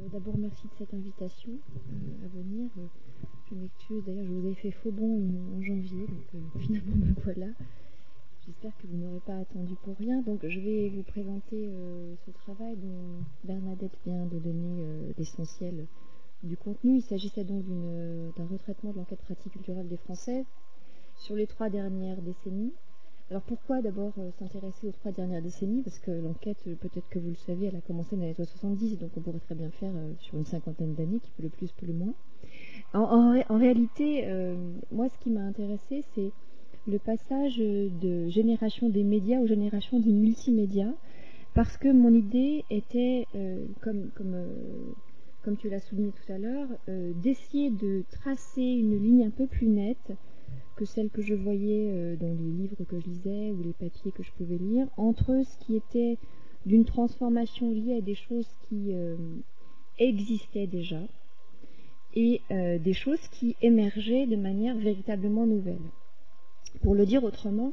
D'abord, merci de cette invitation à venir. Je m'excuse, d'ailleurs, je vous ai fait faux bond en janvier, donc finalement me voilà. J'espère que vous n'aurez pas attendu pour rien. Donc, je vais vous présenter ce travail dont Bernadette vient de donner l'essentiel du contenu. Il s'agissait donc d'un retraitement de l'enquête pratique culturelle des Français sur les 3 dernières décennies. Alors pourquoi d'abord s'intéresser aux 3 dernières décennies? Parce que l'enquête, peut-être que vous le savez, elle a commencé dans les années 70, donc on pourrait très bien faire sur une cinquantaine d'années, qui peut le plus, peut le moins. En réalité, moi ce qui m'a intéressé, c'est le passage de génération des médias aux générations du multimédia, parce que mon idée était, comme tu l'as souligné tout à l'heure, d'essayer de tracer une ligne un peu plus nette que celle que je voyais dans les livres que je lisais ou les papiers que je pouvais lire, entre ce qui était d'une transformation liée à des choses qui existaient déjà et des choses qui émergeaient de manière véritablement nouvelle. Pour le dire autrement,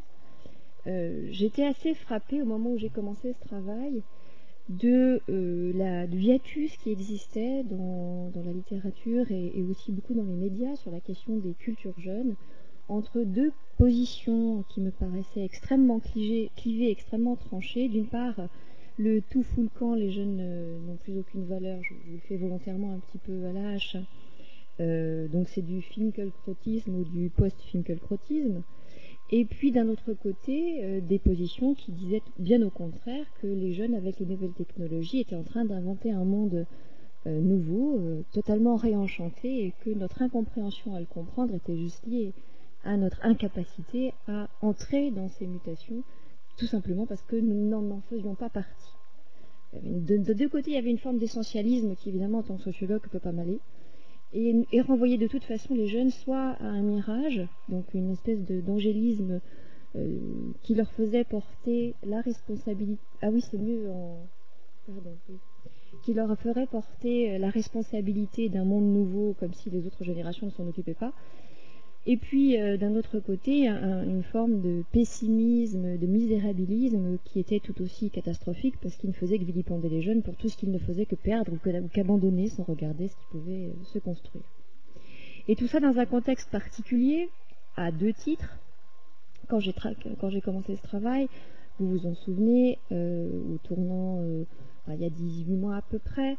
j'étais assez frappée au moment où j'ai commencé ce travail du hiatus qui existait dans la littérature et aussi beaucoup dans les médias sur la question des cultures jeunes, entre 2 positions qui me paraissaient extrêmement clivées, extrêmement tranchées. D'une part, le tout fout le camp, les jeunes n'ont plus aucune valeur, je le fais volontairement un petit peu à la hache. Donc c'est du finkelkrautisme ou du post-finkelkrautisme. Et puis d'un autre côté, des positions qui disaient bien au contraire que les jeunes, avec les nouvelles technologies, étaient en train d'inventer un monde nouveau, totalement réenchanté, et que notre incompréhension à le comprendre était juste liée à notre incapacité à entrer dans ces mutations, tout simplement parce que nous n'en faisions pas partie. De 2 côtés, il y avait une forme d'essentialisme qui, évidemment, en tant que sociologue, peut pas m'aller, et renvoyer de toute façon les jeunes soit à un mirage, donc une espèce d'angélisme qui leur faisait porter la responsabilité. Ah oui, c'est mieux en. Pardon. Oui. Qui leur ferait porter la responsabilité d'un monde nouveau, comme si les autres générations ne s'en occupaient pas. Et puis, d'un autre côté, une forme de pessimisme, de misérabilisme qui était tout aussi catastrophique parce qu'il ne faisait que vilipender les jeunes pour tout ce qu'ils ne faisaient que perdre ou qu'abandonner sans regarder ce qui pouvait se construire. Et tout ça dans un contexte particulier, à 2 titres. Quand j'ai commencé ce travail, vous vous en souvenez, au tournant, il y a 18 mois à peu près,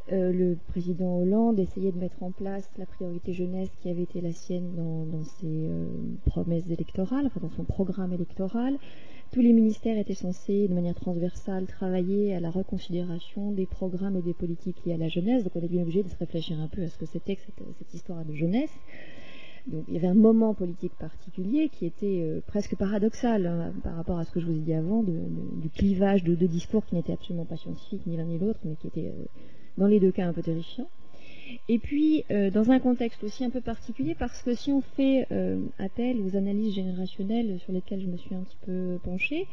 le président Hollande essayait de mettre en place la priorité jeunesse qui avait été la sienne dans ses promesses électorales, enfin dans son programme électoral. Tous les ministères étaient censés, de manière transversale, travailler à la reconsidération des programmes et des politiques liées à la jeunesse. Donc on est bien obligé de se réfléchir un peu à ce que c'était que cette histoire de jeunesse. Donc il y avait un moment politique particulier qui était presque paradoxal par rapport à ce que je vous ai dit avant, du clivage de 2 discours qui n'étaient absolument pas scientifiques, ni l'un ni l'autre, mais qui étaient dans les 2 cas un peu terrifiants. Et puis, dans un contexte aussi un peu particulier, parce que si on fait appel aux analyses générationnelles sur lesquelles je me suis un petit peu penchée,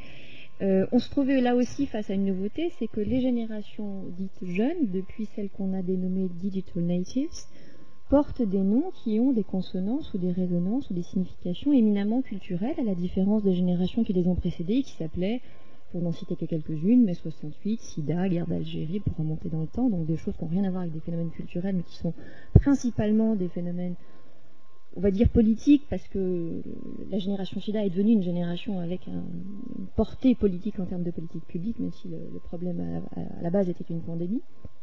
on se trouvait là aussi face à une nouveauté, c'est que les générations dites jeunes, depuis celles qu'on a dénommées Digital Natives, portent des noms qui ont des consonances ou des résonances ou des significations éminemment culturelles, à la différence des générations qui les ont précédées, qui s'appelaient, pour n'en citer que quelques-unes, mai 68, Sida, guerre d'Algérie, pour remonter dans le temps, donc des choses qui n'ont rien à voir avec des phénomènes culturels, mais qui sont principalement des phénomènes, on va dire, politiques, parce que la génération Sida est devenue une génération avec une portée politique en termes de politique publique, même si le problème à la base était une pandémie.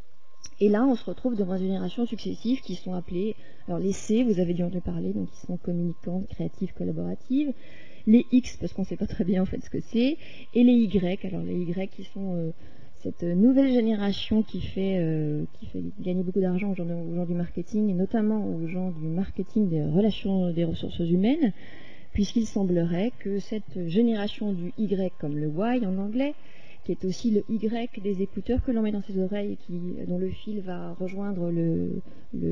Et là, on se retrouve devant des générations successives qui sont appelées, alors les C, vous avez dû en parler, donc qui sont communicantes, créatives, collaboratives, les X, parce qu'on ne sait pas très bien en fait ce que c'est, et les Y, alors les Y qui sont cette nouvelle génération qui fait gagner beaucoup d'argent aux gens du marketing, et notamment aux gens du marketing des relations des ressources humaines, puisqu'il semblerait que cette génération du Y, comme le Y en anglais, qui est aussi le Y des écouteurs que l'on met dans ses oreilles et dont le fil va rejoindre le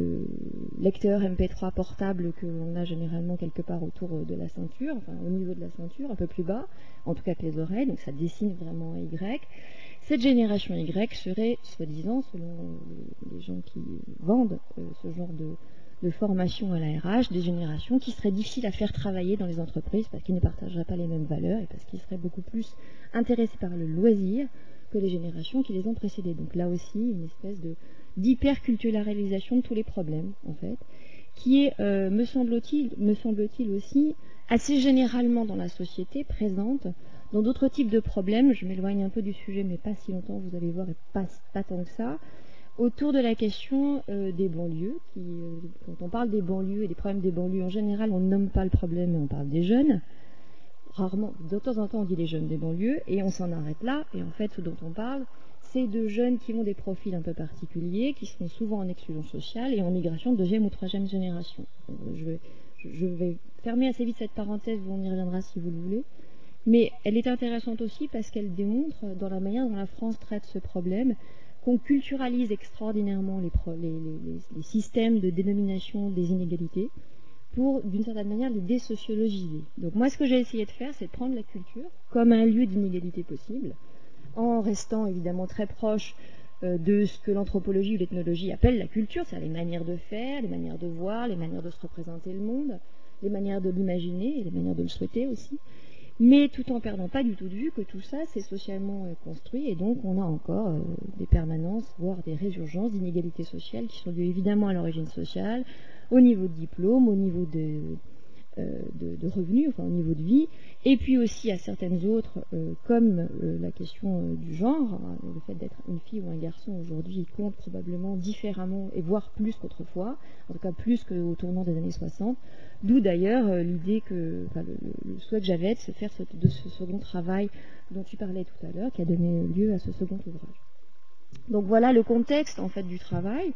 lecteur MP3 portable que l'on a généralement quelque part autour de la ceinture, enfin au niveau de la ceinture, un peu plus bas, en tout cas que les oreilles, donc ça dessine vraiment un Y. Cette génération Y serait, soi-disant, selon les gens qui vendent ce genre de formation à la RH, des générations qui seraient difficiles à faire travailler dans les entreprises parce qu'ils ne partageraient pas les mêmes valeurs et parce qu'ils seraient beaucoup plus intéressés par le loisir que les générations qui les ont précédées. Donc là aussi, une espèce d'hyperculturalisation de tous les problèmes, en fait, qui est, me semble-t-il aussi, assez généralement dans la société, présente dans d'autres types de problèmes. Je m'éloigne un peu du sujet, mais pas si longtemps, vous allez voir, et pas tant que ça, autour de la question des banlieues. Quand on parle des banlieues et des problèmes des banlieues, en général, on ne nomme pas le problème, mais on parle des jeunes. Rarement, de temps en temps, on dit les jeunes des banlieues, et on s'en arrête là. Et en fait, ce dont on parle, c'est de jeunes qui ont des profils un peu particuliers, qui sont souvent en exclusion sociale et en migration de deuxième ou troisième génération. Je vais fermer assez vite cette parenthèse, on y reviendra si vous le voulez. Mais elle est intéressante aussi parce qu'elle démontre, dans la manière dont la France traite ce problème, qu'on culturalise extraordinairement les systèmes de dénomination des inégalités pour, d'une certaine manière, les désociologiser. Donc moi, ce que j'ai essayé de faire, c'est de prendre la culture comme un lieu d'inégalité possible, en restant évidemment très proche de ce que l'anthropologie ou l'ethnologie appelle la culture, c'est-à-dire les manières de faire, les manières de voir, les manières de se représenter le monde, les manières de l'imaginer et les manières de le souhaiter aussi, mais tout en perdant pas du tout de vue que tout ça c'est socialement construit, et donc on a encore des permanences, voire des résurgences d'inégalités sociales qui sont dues évidemment à l'origine sociale, au niveau de diplôme, au niveau de revenus, enfin au niveau de vie, et puis aussi à certaines autres, comme la question du genre, le fait d'être une fille ou un garçon aujourd'hui compte probablement différemment, et voire plus qu'autrefois, en tout cas plus qu'au tournant des années 60, d'où d'ailleurs l'idée que, enfin, le souhait que j'avais de se faire de ce second travail dont tu parlais tout à l'heure, qui a donné lieu à ce second ouvrage. Donc voilà le contexte en fait du travail.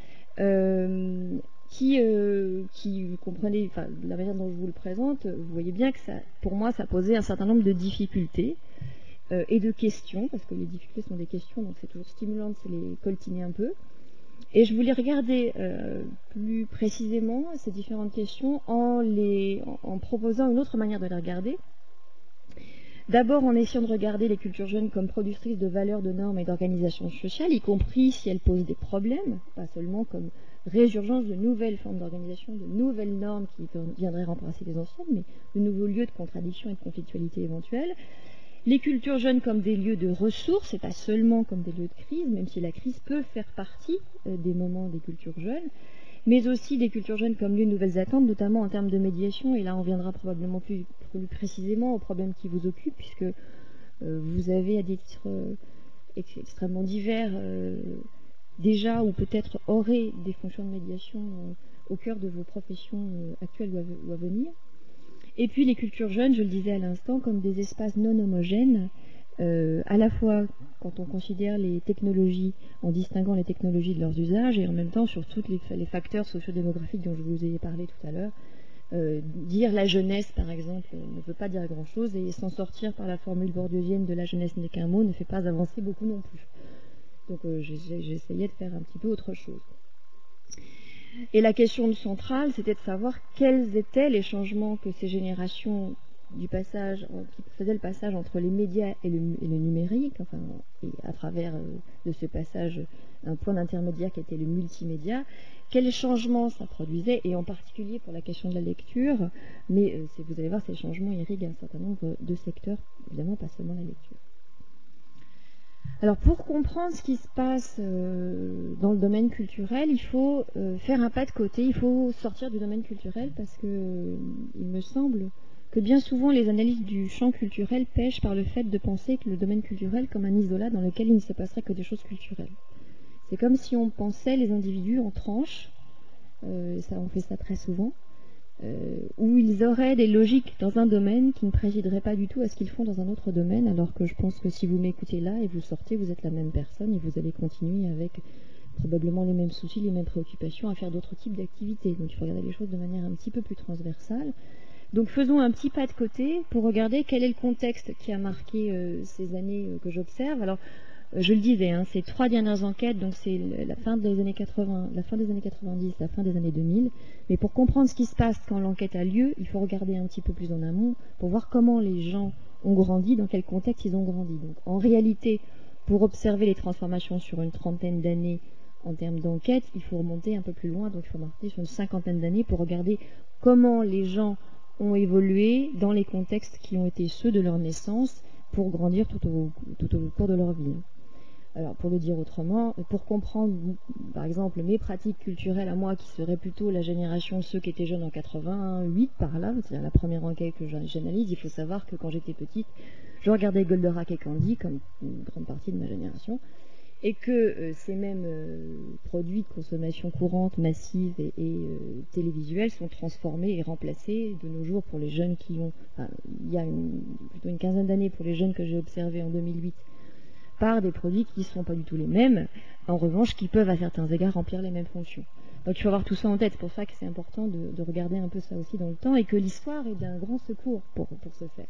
Qui vous comprenez, enfin, la manière dont je vous le présente, vous voyez bien que ça, pour moi, ça posait un certain nombre de difficultés et de questions, parce que les difficultés sont des questions, donc c'est toujours stimulant de se les coltiner un peu. Et je voulais regarder plus précisément ces différentes questions en proposant une autre manière de les regarder. D'abord en essayant de regarder les cultures jeunes comme productrices de valeurs, de normes et d'organisations sociales, y compris si elles posent des problèmes, pas seulement comme résurgence de nouvelles formes d'organisation, de nouvelles normes qui viendraient remplacer les anciennes, mais de nouveaux lieux de contradiction et de conflictualité éventuelle. Les cultures jeunes comme des lieux de ressources, et pas seulement comme des lieux de crise, même si la crise peut faire partie des moments des cultures jeunes, mais aussi des cultures jeunes comme lieu de nouvelles attentes, notamment en termes de médiation, et là on viendra probablement plus précisément aux problèmes qui vous occupent, puisque vous avez à des titres extrêmement divers déjà, ou peut-être auraient des fonctions de médiation au cœur de vos professions actuelles ou à venir. Et puis les cultures jeunes, je le disais à l'instant, comme des espaces non homogènes, à la fois quand on considère les technologies, en distinguant les technologies de leurs usages, et en même temps sur tous les facteurs sociodémographiques dont je vous ai parlé tout à l'heure. Dire la jeunesse, par exemple, ne veut pas dire grand-chose, et s'en sortir par la formule bourdieusienne de la jeunesse n'est qu'un mot ne fait pas avancer beaucoup non plus. Donc j'essayais de faire un petit peu autre chose. Et la question centrale, c'était de savoir quels étaient les changements que ces générations qui faisaient le passage entre les médias et le numérique, enfin, et à travers de ce passage un point d'intermédiaire qui était le multimédia, quels changements ça produisait, et en particulier pour la question de la lecture, mais vous allez voir, ces changements irriguent un certain nombre de secteurs, évidemment pas seulement la lecture. Alors pour comprendre ce qui se passe dans le domaine culturel, il faut faire un pas de côté, il faut sortir du domaine culturel, parce que il me semble que bien souvent les analyses du champ culturel pêchent par le fait de penser que le domaine culturel comme un isolat dans lequel il ne se passerait que des choses culturelles. C'est comme si on pensait les individus en tranches, on fait ça très souvent, où ils auraient des logiques dans un domaine qui ne présideraient pas du tout à ce qu'ils font dans un autre domaine, alors que je pense que si vous m'écoutez là et vous sortez, vous êtes la même personne et vous allez continuer avec probablement les mêmes soucis, les mêmes préoccupations à faire d'autres types d'activités. Donc il faut regarder les choses de manière un petit peu plus transversale. Donc faisons un petit pas de côté pour regarder quel est le contexte qui a marqué ces années que j'observe. Alors je le disais, hein, ces 3 dernières enquêtes, donc c'est la fin des années 80, la fin des années 90, la fin des années 2000. Mais pour comprendre ce qui se passe quand l'enquête a lieu, il faut regarder un petit peu plus en amont pour voir comment les gens ont grandi, dans quel contexte ils ont grandi. Donc en réalité, pour observer les transformations sur une 30aine d'années en termes d'enquête, il faut remonter un peu plus loin, donc il faut remonter sur une 50aine d'années pour regarder comment les gens ont évolué dans les contextes qui ont été ceux de leur naissance, pour grandir tout au cours de leur vie. Alors, pour le dire autrement, pour comprendre, par exemple, mes pratiques culturelles à moi, qui seraient plutôt la génération de ceux qui étaient jeunes en 88, par là, c'est-à-dire la première enquête que j'analyse, il faut savoir que quand j'étais petite, je regardais Goldorak et Candy, comme une grande partie de ma génération, et que ces mêmes produits de consommation courante, massive et télévisuelle sont transformés et remplacés de nos jours pour les jeunes qui ont, enfin, il y a plutôt une quinzaine d'années pour les jeunes que j'ai observés en 2008, par des produits qui ne sont pas du tout les mêmes, en revanche qui peuvent à certains égards remplir les mêmes fonctions. Donc il faut avoir tout ça en tête, c'est pour ça que c'est important de regarder un peu ça aussi dans le temps et que l'histoire est d'un grand secours pour ce faire.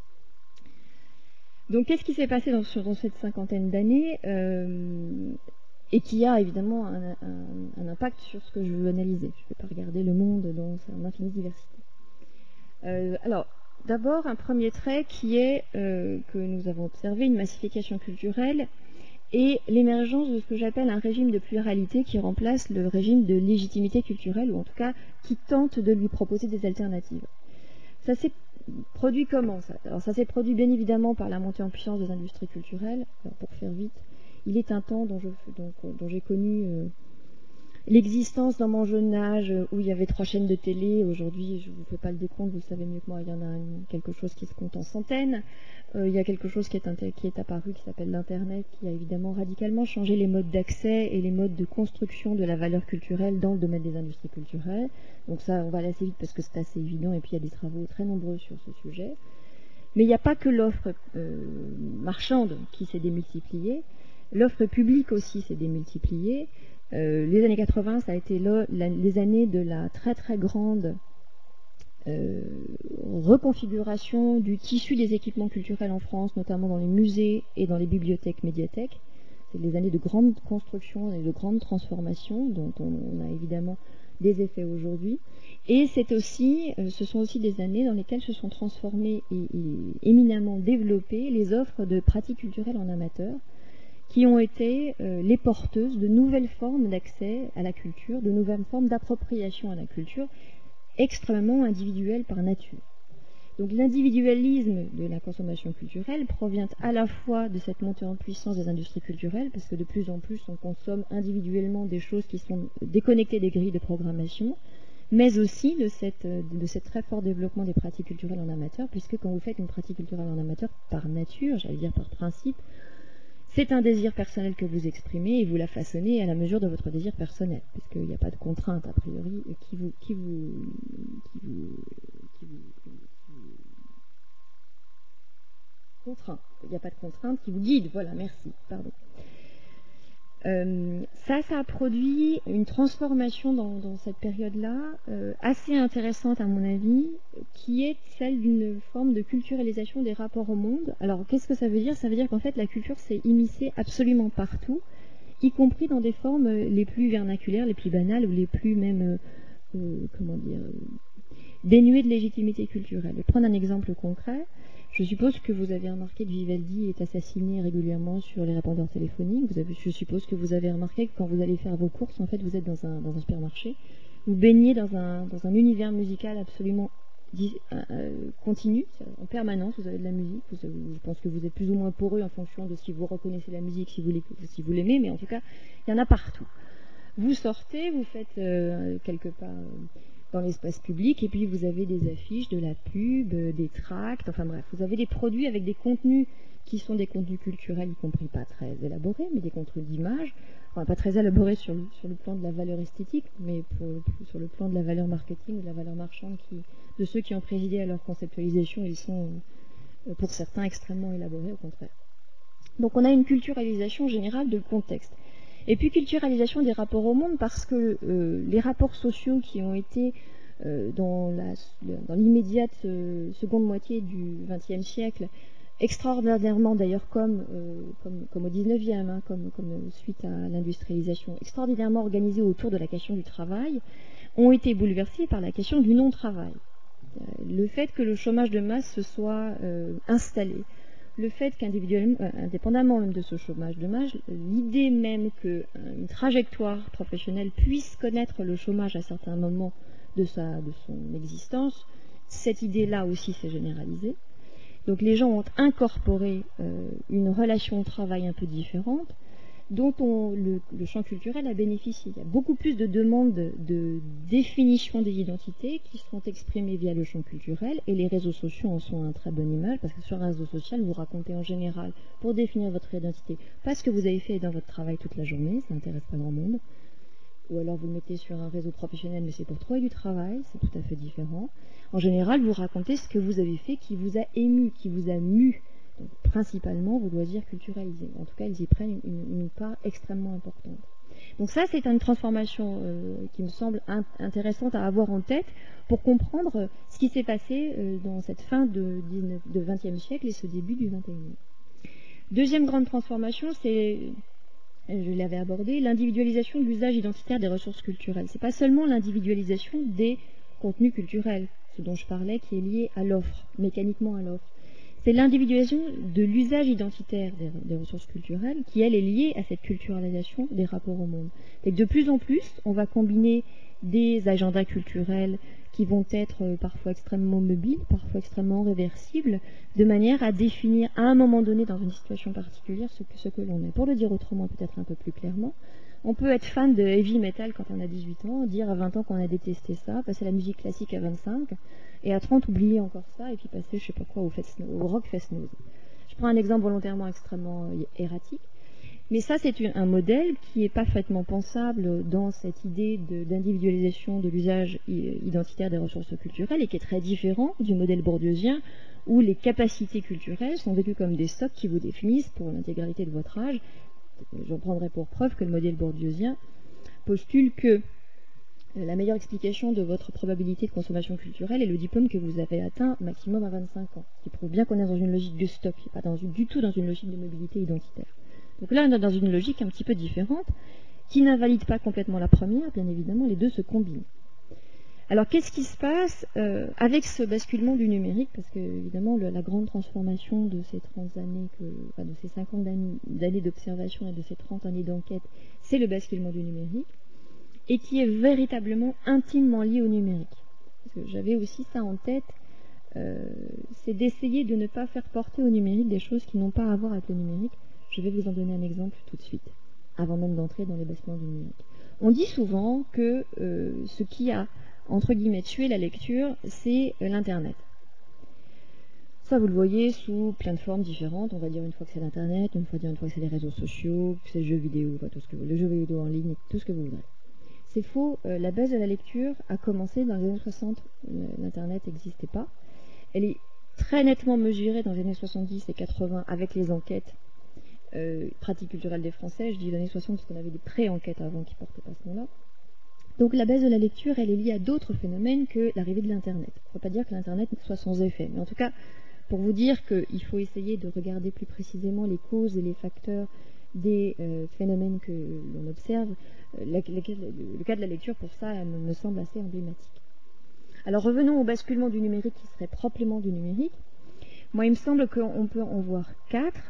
Donc qu'est-ce qui s'est passé dans cette cinquantaine d'années et qui a évidemment un impact sur ce que je veux analyser. Je ne vais pas regarder le monde dans son infinie diversité. Alors, d'abord, un premier trait qui est que nous avons observé une massification culturelle et l'émergence de ce que j'appelle un régime de pluralité qui remplace le régime de légitimité culturelle, ou en tout cas qui tente de lui proposer des alternatives. Ça s'est produit comment ça? Alors ça s'est produit bien évidemment par la montée en puissance des industries culturelles. Alors, pour faire vite, il est un temps dont j'ai connu l'existence dans mon jeune âge où il y avait 3 chaînes de télé. Aujourd'hui, je ne vous fais pas le décompte, vous le savez mieux que moi, il y en a quelque chose qui se compte en centaines. Il y a quelque chose qui est apparu qui s'appelle l'Internet, qui a évidemment radicalement changé les modes d'accès et les modes de construction de la valeur culturelle dans le domaine des industries culturelles. Donc ça, on va aller assez vite parce que c'est assez évident et puis il y a des travaux très nombreux sur ce sujet. Mais il n'y a pas que l'offre marchande qui s'est démultipliée, l'offre publique aussi s'est démultipliée. Les années 80, ça a été les années de la très très grande reconfiguration du tissu des équipements culturels en France, notamment dans les musées et dans les bibliothèques, médiathèques. C'est les années de grande construction et de grande transformation dont on a évidemment des effets aujourd'hui. Et ce sont aussi des années dans lesquelles se sont transformées et éminemment développées les offres de pratiques culturelles en amateur, qui ont été les porteuses de nouvelles formes d'accès à la culture, de nouvelles formes d'appropriation à la culture, extrêmement individuelles par nature. Donc l'individualisme de la consommation culturelle provient à la fois de cette montée en puissance des industries culturelles, parce que de plus en plus on consomme individuellement des choses qui sont déconnectées des grilles de programmation, mais aussi de cet très fort développement des pratiques culturelles en amateur, puisque quand vous faites une pratique culturelle en amateur, par nature, j'allais dire par principe, c'est un désir personnel que vous exprimez et vous la façonnez à la mesure de votre désir personnel, puisqu'il n'y a pas de contrainte a priori qui vous contraint. Il n'y a pas de contrainte qui vous guide. Voilà, merci. Pardon. Ça a produit une transformation dans cette période-là assez intéressante à mon avis, qui est celle d'une forme de culturalisation des rapports au monde. Alors qu'est-ce que ça veut dire? Ça veut dire qu'en fait la culture s'est immiscée absolument partout, y compris dans des formes les plus vernaculaires, les plus banales ou les plus même, dénuées de légitimité culturelle. Je vais prendre un exemple concret. Je suppose que vous avez remarqué que Vivaldi est assassiné régulièrement sur les répondeurs téléphoniques. Je suppose que vous avez remarqué que quand vous allez faire vos courses, en fait, vous êtes dans un supermarché. Vous baignez dans un univers musical absolument continu, en permanence. Vous avez de la musique. Je pense que vous êtes plus ou moins poreux en fonction de si vous reconnaissez la musique, si vous l'aimez, mais en tout cas, il y en a partout. Vous sortez, vous faites quelque part dans l'espace public, et puis vous avez des affiches, de la pub, des tracts, enfin bref, vous avez des produits avec des contenus qui sont des contenus culturels, y compris pas très élaborés, mais des contenus d'image, enfin pas très élaborés sur le plan de la valeur esthétique, mais sur le plan de la valeur marketing, de la valeur marchande, de ceux qui ont présidé à leur conceptualisation, ils sont pour certains extrêmement élaborés, au contraire. Donc on a une culturalisation générale de contexte. Et puis culturalisation des rapports au monde, parce que les rapports sociaux qui ont été dans l'immédiate seconde moitié du XXe siècle, extraordinairement d'ailleurs comme au XIXe, comme suite à l'industrialisation, extraordinairement organisés autour de la question du travail, ont été bouleversés par la question du non-travail. Le fait que le chômage de masse se soit installé, le fait qu'individuellement, indépendamment même de ce chômage de masse, l'idée même qu'une trajectoire professionnelle puisse connaître le chômage à certains moments de son existence, cette idée-là aussi s'est généralisée. Donc les gens ont incorporé une relation au travail un peu différente, dont le champ culturel a bénéficié. Il y a beaucoup plus de demandes de définition des identités qui sont exprimées via le champ culturel, et les réseaux sociaux en sont un très bonne image, parce que sur un réseau social, vous racontez en général, pour définir votre identité, pas ce que vous avez fait dans votre travail toute la journée, ça n'intéresse pas grand monde, ou alors vous le mettez sur un réseau professionnel, mais c'est pour trouver du travail, c'est tout à fait différent. En général, vous racontez ce que vous avez fait qui vous a ému, qui vous a mu. Donc, principalement vos loisirs culturels. En tout cas, ils y prennent une part extrêmement importante. Donc ça, c'est une transformation qui me semble intéressante à avoir en tête pour comprendre ce qui s'est passé dans cette fin de XXe siècle et ce début du XXIe. Deuxième grande transformation, c'est, je l'avais abordé, l'individualisation de l'usage identitaire des ressources culturelles. C'est pas seulement l'individualisation des contenus culturels, ce dont je parlais, qui est lié à l'offre, mécaniquement à l'offre. C'est l'individualisation de l'usage identitaire des ressources culturelles qui, elle, est liée à cette culturalisation des rapports au monde. Et de plus en plus, on va combiner des agendas culturels qui vont être parfois extrêmement mobiles, parfois extrêmement réversibles, de manière à définir à un moment donné, dans une situation particulière, ce que l'on est. Pour le dire autrement, peut-être un peu plus clairement, on peut être fan de heavy metal quand on a 18 ans, dire à 20 ans qu'on a détesté ça, passer à la musique classique à 25, et à 30 oublier encore ça, et puis passer, je sais pas quoi, au rock fest-noz. Je prends un exemple volontairement extrêmement erratique, mais ça c'est un modèle qui est parfaitement pensable dans cette idée d'individualisation de l'usage identitaire des ressources culturelles, et qui est très différent du modèle bourdieusien, où les capacités culturelles sont vécues comme des stocks qui vous définissent pour l'intégralité de votre âge. J'en prendrai pour preuve que le modèle bourdieusien postule que la meilleure explication de votre probabilité de consommation culturelle est le diplôme que vous avez atteint maximum à 25 ans, ce qui prouve bien qu'on est dans une logique de stock, et pas du tout dans une logique de mobilité identitaire. Donc là, on est dans une logique un petit peu différente, qui n'invalide pas complètement la première, bien évidemment, les deux se combinent. Alors, qu'est-ce qui se passe avec ce basculement du numérique? Parce que, évidemment, la grande transformation de ces 30 années, de ces 50 années d'observation et de ces 30 années d'enquête, c'est le basculement du numérique, et qui est véritablement intimement lié au numérique. Parce que j'avais aussi ça en tête, c'est d'essayer de ne pas faire porter au numérique des choses qui n'ont pas à voir avec le numérique. Je vais vous en donner un exemple tout de suite, avant même d'entrer dans les basculements du numérique. On dit souvent que ce qui a entre guillemets tuer la lecture, c'est l'Internet. Ça, vous le voyez sous plein de formes différentes. On va dire une fois que c'est l'Internet, une fois que c'est les réseaux sociaux, que c'est le jeu vidéo, enfin, tout ce que vous, le jeu vidéo en ligne, tout ce que vous voudrez. C'est faux. La baisse de la lecture a commencé dans les années 60. L'Internet n'existait pas. Elle est très nettement mesurée dans les années 70 et 80 avec les enquêtes pratiques culturelles des Français. Je dis les années 60 parce qu'on avait des pré-enquêtes avant qui ne portaient pas ce nom-là. Donc la baisse de la lecture, elle est liée à d'autres phénomènes que l'arrivée de l'Internet. On ne peut pas dire que l'Internet soit sans effet, mais en tout cas, pour vous dire qu'il faut essayer de regarder plus précisément les causes et les facteurs des phénomènes que l'on observe, le cas de la lecture, pour ça, me semble assez emblématique. Alors revenons au basculement du numérique qui serait proprement du numérique. Moi, il me semble qu'on peut en voir 4,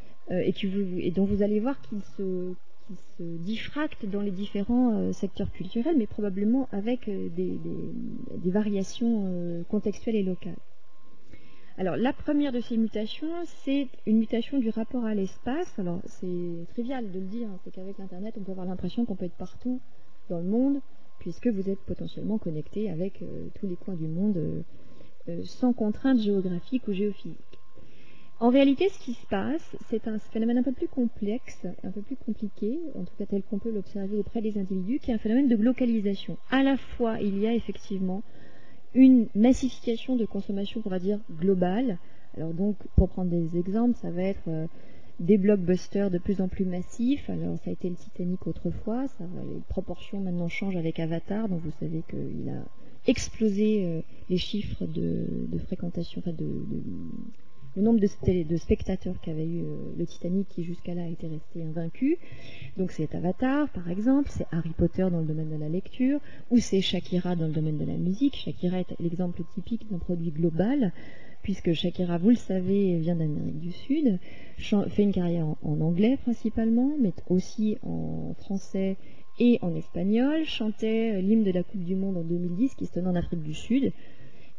et dont vous allez voir qu'ils se diffractent dans les différents secteurs culturels, mais probablement avec des variations contextuelles et locales. Alors, la première de ces mutations, c'est une mutation du rapport à l'espace. Alors, c'est trivial de le dire, c'est qu'avec l'Internet, on peut avoir l'impression qu'on peut être partout dans le monde, puisque vous êtes potentiellement connecté avec tous les coins du monde sans contraintes géographiques ou géophysiques. En réalité, ce qui se passe, c'est un phénomène un peu plus complexe, un peu plus compliqué, en tout cas tel qu'on peut l'observer auprès des individus, qui est un phénomène de glocalisation. À la fois, il y a effectivement une massification de consommation, on va dire, globale. Alors donc, pour prendre des exemples, ça va être des blockbusters de plus en plus massifs. Alors, ça a été le Titanic autrefois, les proportions maintenant changent avec Avatar, donc vous savez qu'il a explosé les chiffres de fréquentation, enfin le nombre de spectateurs qu'avait eu le Titanic, qui jusqu'à là était resté invaincu. Donc c'est Avatar, par exemple, c'est Harry Potter dans le domaine de la lecture, ou c'est Shakira dans le domaine de la musique. Shakira est l'exemple typique d'un produit global, puisque Shakira, vous le savez, vient d'Amérique du Sud, fait une carrière en anglais principalement, mais aussi en français et en espagnol, chantait l'hymne de la Coupe du Monde en 2010, qui se tenait en Afrique du Sud,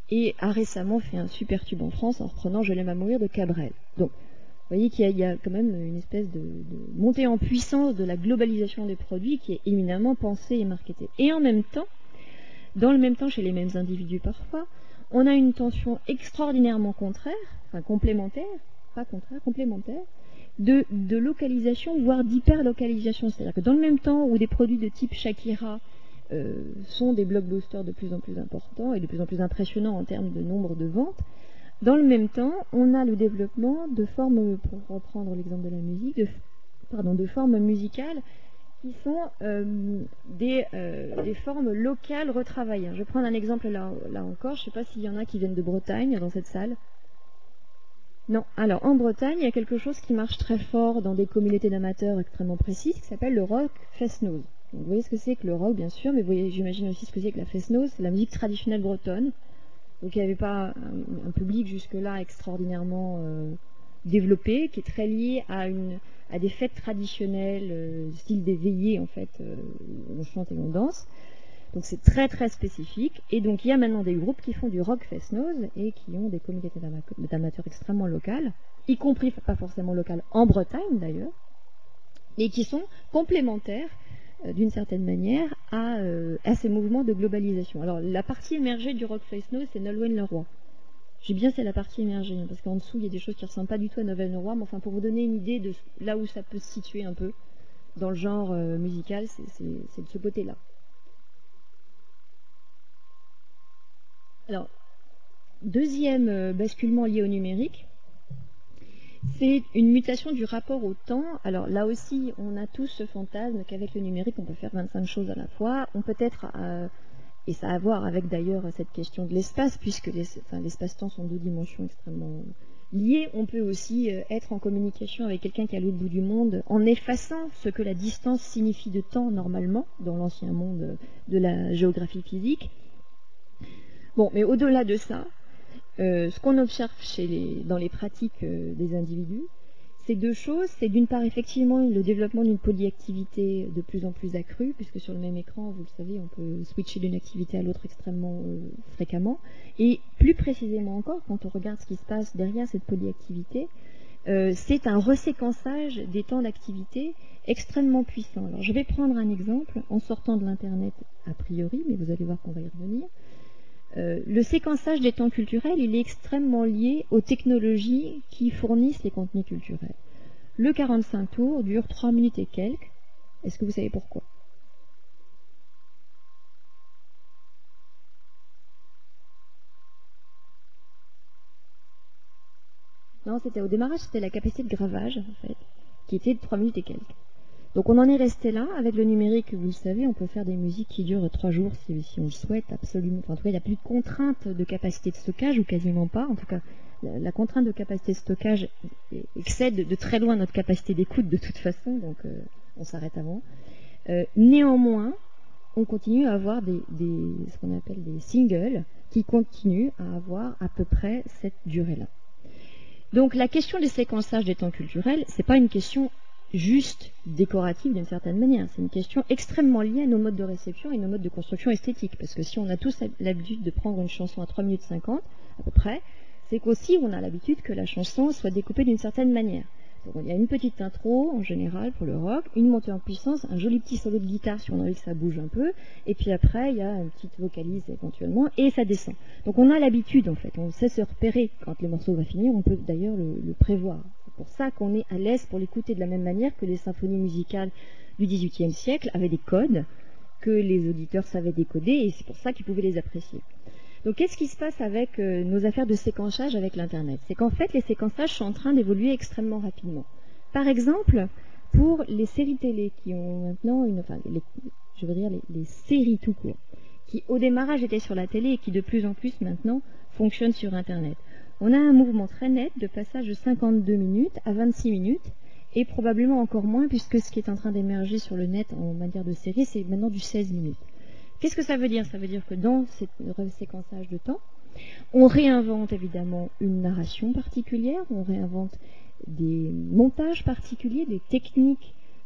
et a récemment fait un super tube en France en reprenant Je l'aime à mourir de Cabrel. Donc, vous voyez qu'il y a quand même une espèce de montée en puissance de la globalisation des produits qui est éminemment pensée et marketée. Et en même temps, dans le même temps, chez les mêmes individus parfois, on a une tension extraordinairement contraire, enfin complémentaire, pas contraire, complémentaire, de localisation, voire d'hyperlocalisation. C'est-à-dire que dans le même temps où des produits de type Shakira sont des blockbusters de plus en plus importants et de plus en plus impressionnants en termes de nombre de ventes, dans le même temps, on a le développement de formes, pour reprendre l'exemple de la musique, de formes musicales qui sont des formes locales retravaillées. Je vais prendre un exemple là encore. Je ne sais pas s'il y en a qui viennent de Bretagne dans cette salle. Non. Alors, en Bretagne, il y a quelque chose qui marche très fort dans des communautés d'amateurs extrêmement précises qui s'appelle le rock fest-noz. Vous voyez ce que c'est que le rock, bien sûr, mais vous voyez, j'imagine aussi ce que c'est que la fest-noz, c'est la musique traditionnelle bretonne. Donc il n'y avait pas un public jusque-là extraordinairement développé, qui est très lié à des fêtes traditionnelles, style des veillées en fait, où on chante et on danse. Donc c'est très très spécifique. Et donc il y a maintenant des groupes qui font du rock fest-noz et qui ont des communautés d'amateurs extrêmement locales, y compris pas forcément locales en Bretagne d'ailleurs, et qui sont complémentaires d'une certaine manière à ces mouvements de globalisation. Alors la partie émergée du rock fest-noz, c'est Nolwenn-Leroy. J'ai bien c'est la partie émergée, parce qu'en dessous il y a des choses qui ne ressemblent pas du tout à Nolwenn-Leroy, mais enfin pour vous donner une idée de là où ça peut se situer un peu dans le genre musical, c'est de ce côté-là. Alors, deuxième basculement lié au numérique, c'est une mutation du rapport au temps. Alors là aussi, on a tous ce fantasme qu'avec le numérique, on peut faire 25 choses à la fois. On peut être, et ça a à voir avec d'ailleurs cette question de l'espace, puisque l'espace-temps sont deux dimensions extrêmement liées. On peut aussi être en communication avec quelqu'un qui est à l'autre bout du monde, en effaçant ce que la distance signifie de temps normalement, dans l'ancien monde de la géographie physique. Bon, mais au-delà de ça, ce qu'on observe dans les pratiques des individus, c'est deux choses. C'est d'une part effectivement le développement d'une polyactivité de plus en plus accrue, puisque sur le même écran, vous le savez, on peut switcher d'une activité à l'autre extrêmement fréquemment. Et plus précisément encore, quand on regarde ce qui se passe derrière cette polyactivité, c'est un reséquençage des temps d'activité extrêmement puissant. Alors je vais prendre un exemple en sortant de l'Internet a priori, mais vous allez voir qu'on va y revenir. Le séquençage des temps culturels, il est extrêmement lié aux technologies qui fournissent les contenus culturels. Le 45 tours dure 3 minutes et quelques. Est-ce que vous savez pourquoi? Non, c'était au démarrage, c'était la capacité de gravage, en fait, qui était de 3 minutes et quelques. Donc on en est resté là. Avec le numérique, vous le savez, on peut faire des musiques qui durent 3 jours si on le souhaite, absolument. Enfin, en tout cas, il n'y a plus de contrainte de capacité de stockage, ou quasiment pas. En tout cas, la contrainte de capacité de stockage excède de très loin notre capacité d'écoute de toute façon, donc on s'arrête avant. Néanmoins, on continue à avoir ce qu'on appelle des singles qui continuent à avoir à peu près cette durée-là. Donc la question des séquençages des temps culturels, c'est pas une question juste décorative d'une certaine manière. C'est une question extrêmement liée à nos modes de réception et nos modes de construction esthétique. Parce que si on a tous l'habitude de prendre une chanson à 3 minutes 50, à peu près, c'est qu'aussi on a l'habitude que la chanson soit découpée d'une certaine manière. Donc il y a une petite intro en général pour le rock, une montée en puissance, un joli petit solo de guitare si on a envie que ça bouge un peu, et puis après il y a une petite vocalise éventuellement, et ça descend. Donc on a l'habitude en fait, on sait se repérer quand le morceau va finir, on peut d'ailleurs le prévoir. C'est pour ça qu'on est à l'aise pour l'écouter de la même manière que les symphonies musicales du XVIIIe siècle avaient des codes que les auditeurs savaient décoder, et c'est pour ça qu'ils pouvaient les apprécier. Donc qu'est-ce qui se passe avec nos affaires de séquençage avec l'Internet? C'est qu'en fait, les séquençages sont en train d'évoluer extrêmement rapidement. Par exemple, pour les séries télé qui ont maintenant les séries tout court, qui au démarrage étaient sur la télé et qui de plus en plus maintenant fonctionnent sur Internet. On a un mouvement très net de passage de 52 minutes à 26 minutes, et probablement encore moins, puisque ce qui est en train d'émerger sur le net en matière de série, c'est maintenant du 16 minutes. Qu'est-ce que ça veut dire? Ça veut dire que dans ce séquençage de temps, on réinvente évidemment une narration particulière, on réinvente des montages particuliers, des techniques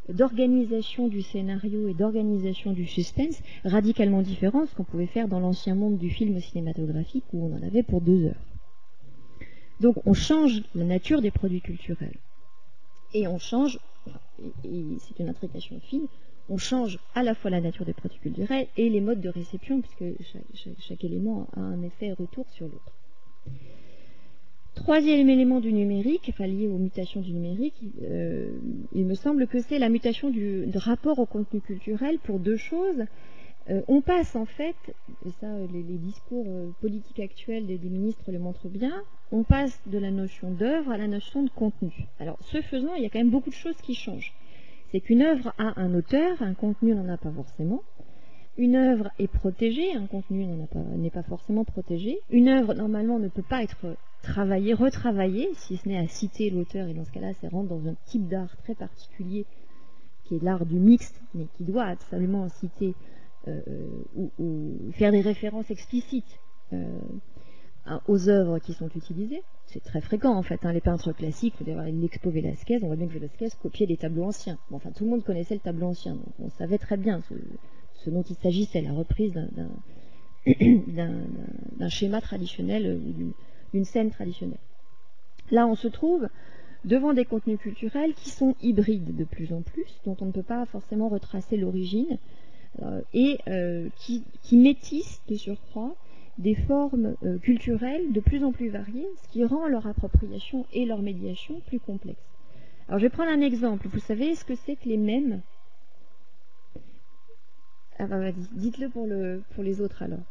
d'organisation du scénario et d'organisation du suspense radicalement différent de ce qu'on pouvait faire dans l'ancien monde du film cinématographique où on en avait pour 2 heures. Donc on change la nature des produits culturels. Et on change, et c'est une intrication fine, on change à la fois la nature des produits culturels et les modes de réception, puisque chaque élément a un effet retour sur l'autre. Troisième élément du numérique, enfin lié aux mutations du numérique, il me semble que c'est la mutation de rapport au contenu culturel pour 2 choses. On passe en fait, et ça les discours politiques actuels des ministres le montrent bien, on passe de la notion d'œuvre à la notion de contenu. Alors ce faisant, il y a quand même beaucoup de choses qui changent. C'est qu'une œuvre a un auteur, un contenu n'en a pas forcément. Une œuvre est protégée, un contenu n'est pas forcément protégé. Une œuvre, normalement, ne peut pas être travaillée, retravaillée, si ce n'est à citer l'auteur, et dans ce cas-là, ça rentre dans un type d'art très particulier, qui est l'art du mixte, mais qui doit absolument citer ou faire des références explicites aux œuvres qui sont utilisées. C'est très fréquent en fait, hein. Les peintres classiques, vous avez l'Expo Velázquez, on voit bien que Velázquez copiait des tableaux anciens. Bon, enfin, tout le monde connaissait le tableau ancien, donc on savait très bien ce dont il s'agissait, la reprise d'un schéma traditionnel, d'une scène traditionnelle. Là, on se trouve devant des contenus culturels qui sont hybrides de plus en plus, dont on ne peut pas forcément retracer l'origine, et qui métissent de surcroît des formes culturelles de plus en plus variées, ce qui rend leur appropriation et leur médiation plus complexes. Alors je vais prendre un exemple. Vous savez ce que c'est que les mèmes? Ah bah vas-y, dites-le pour les autres alors.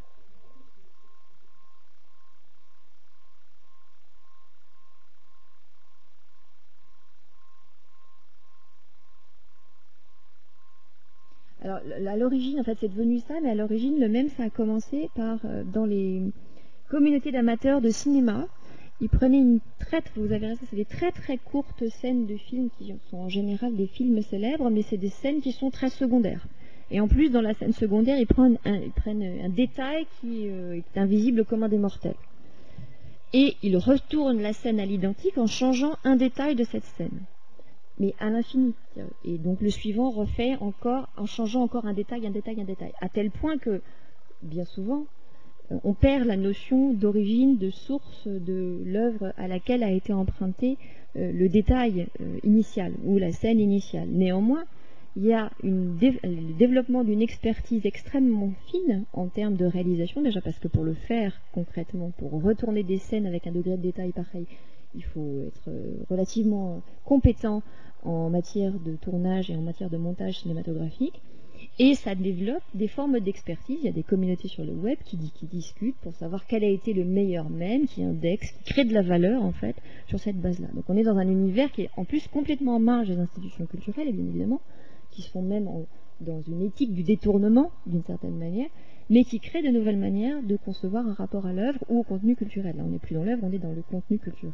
Alors, à l'origine, en fait, c'est devenu ça, mais à l'origine, le mème, ça a commencé par, dans les communautés d'amateurs de cinéma, ils prenaient vous avez raison, c'est des très très courtes scènes de films qui sont en général des films célèbres, mais c'est des scènes qui sont très secondaires. Et en plus, dans la scène secondaire, ils prennent un détail qui est invisible au commun des mortels. Et ils retournent la scène à l'identique en changeant un détail de cette scène. Mais à l'infini. Et donc le suivant refait encore, en changeant encore un détail, à tel point que, bien souvent, on perd la notion d'origine, de source de l'œuvre à laquelle a été emprunté le détail initial, ou la scène initiale. Néanmoins, il y a le développement d'une expertise extrêmement fine en termes de réalisation, déjà parce que pour le faire concrètement, pour retourner des scènes avec un degré de détail pareil, il faut être relativement compétent en matière de tournage et en matière de montage cinématographique. Et ça développe des formes d'expertise. Il y a des communautés sur le web qui discutent pour savoir quel a été le meilleur mème, qui indexe, qui crée de la valeur en fait sur cette base-là. Donc on est dans un univers qui est en plus complètement en marge des institutions culturelles, et bien évidemment, qui se font même dans une éthique du détournement d'une certaine manière, mais qui crée de nouvelles manières de concevoir un rapport à l'œuvre ou au contenu culturel. Là on n'est plus dans l'œuvre, on est dans le contenu culturel.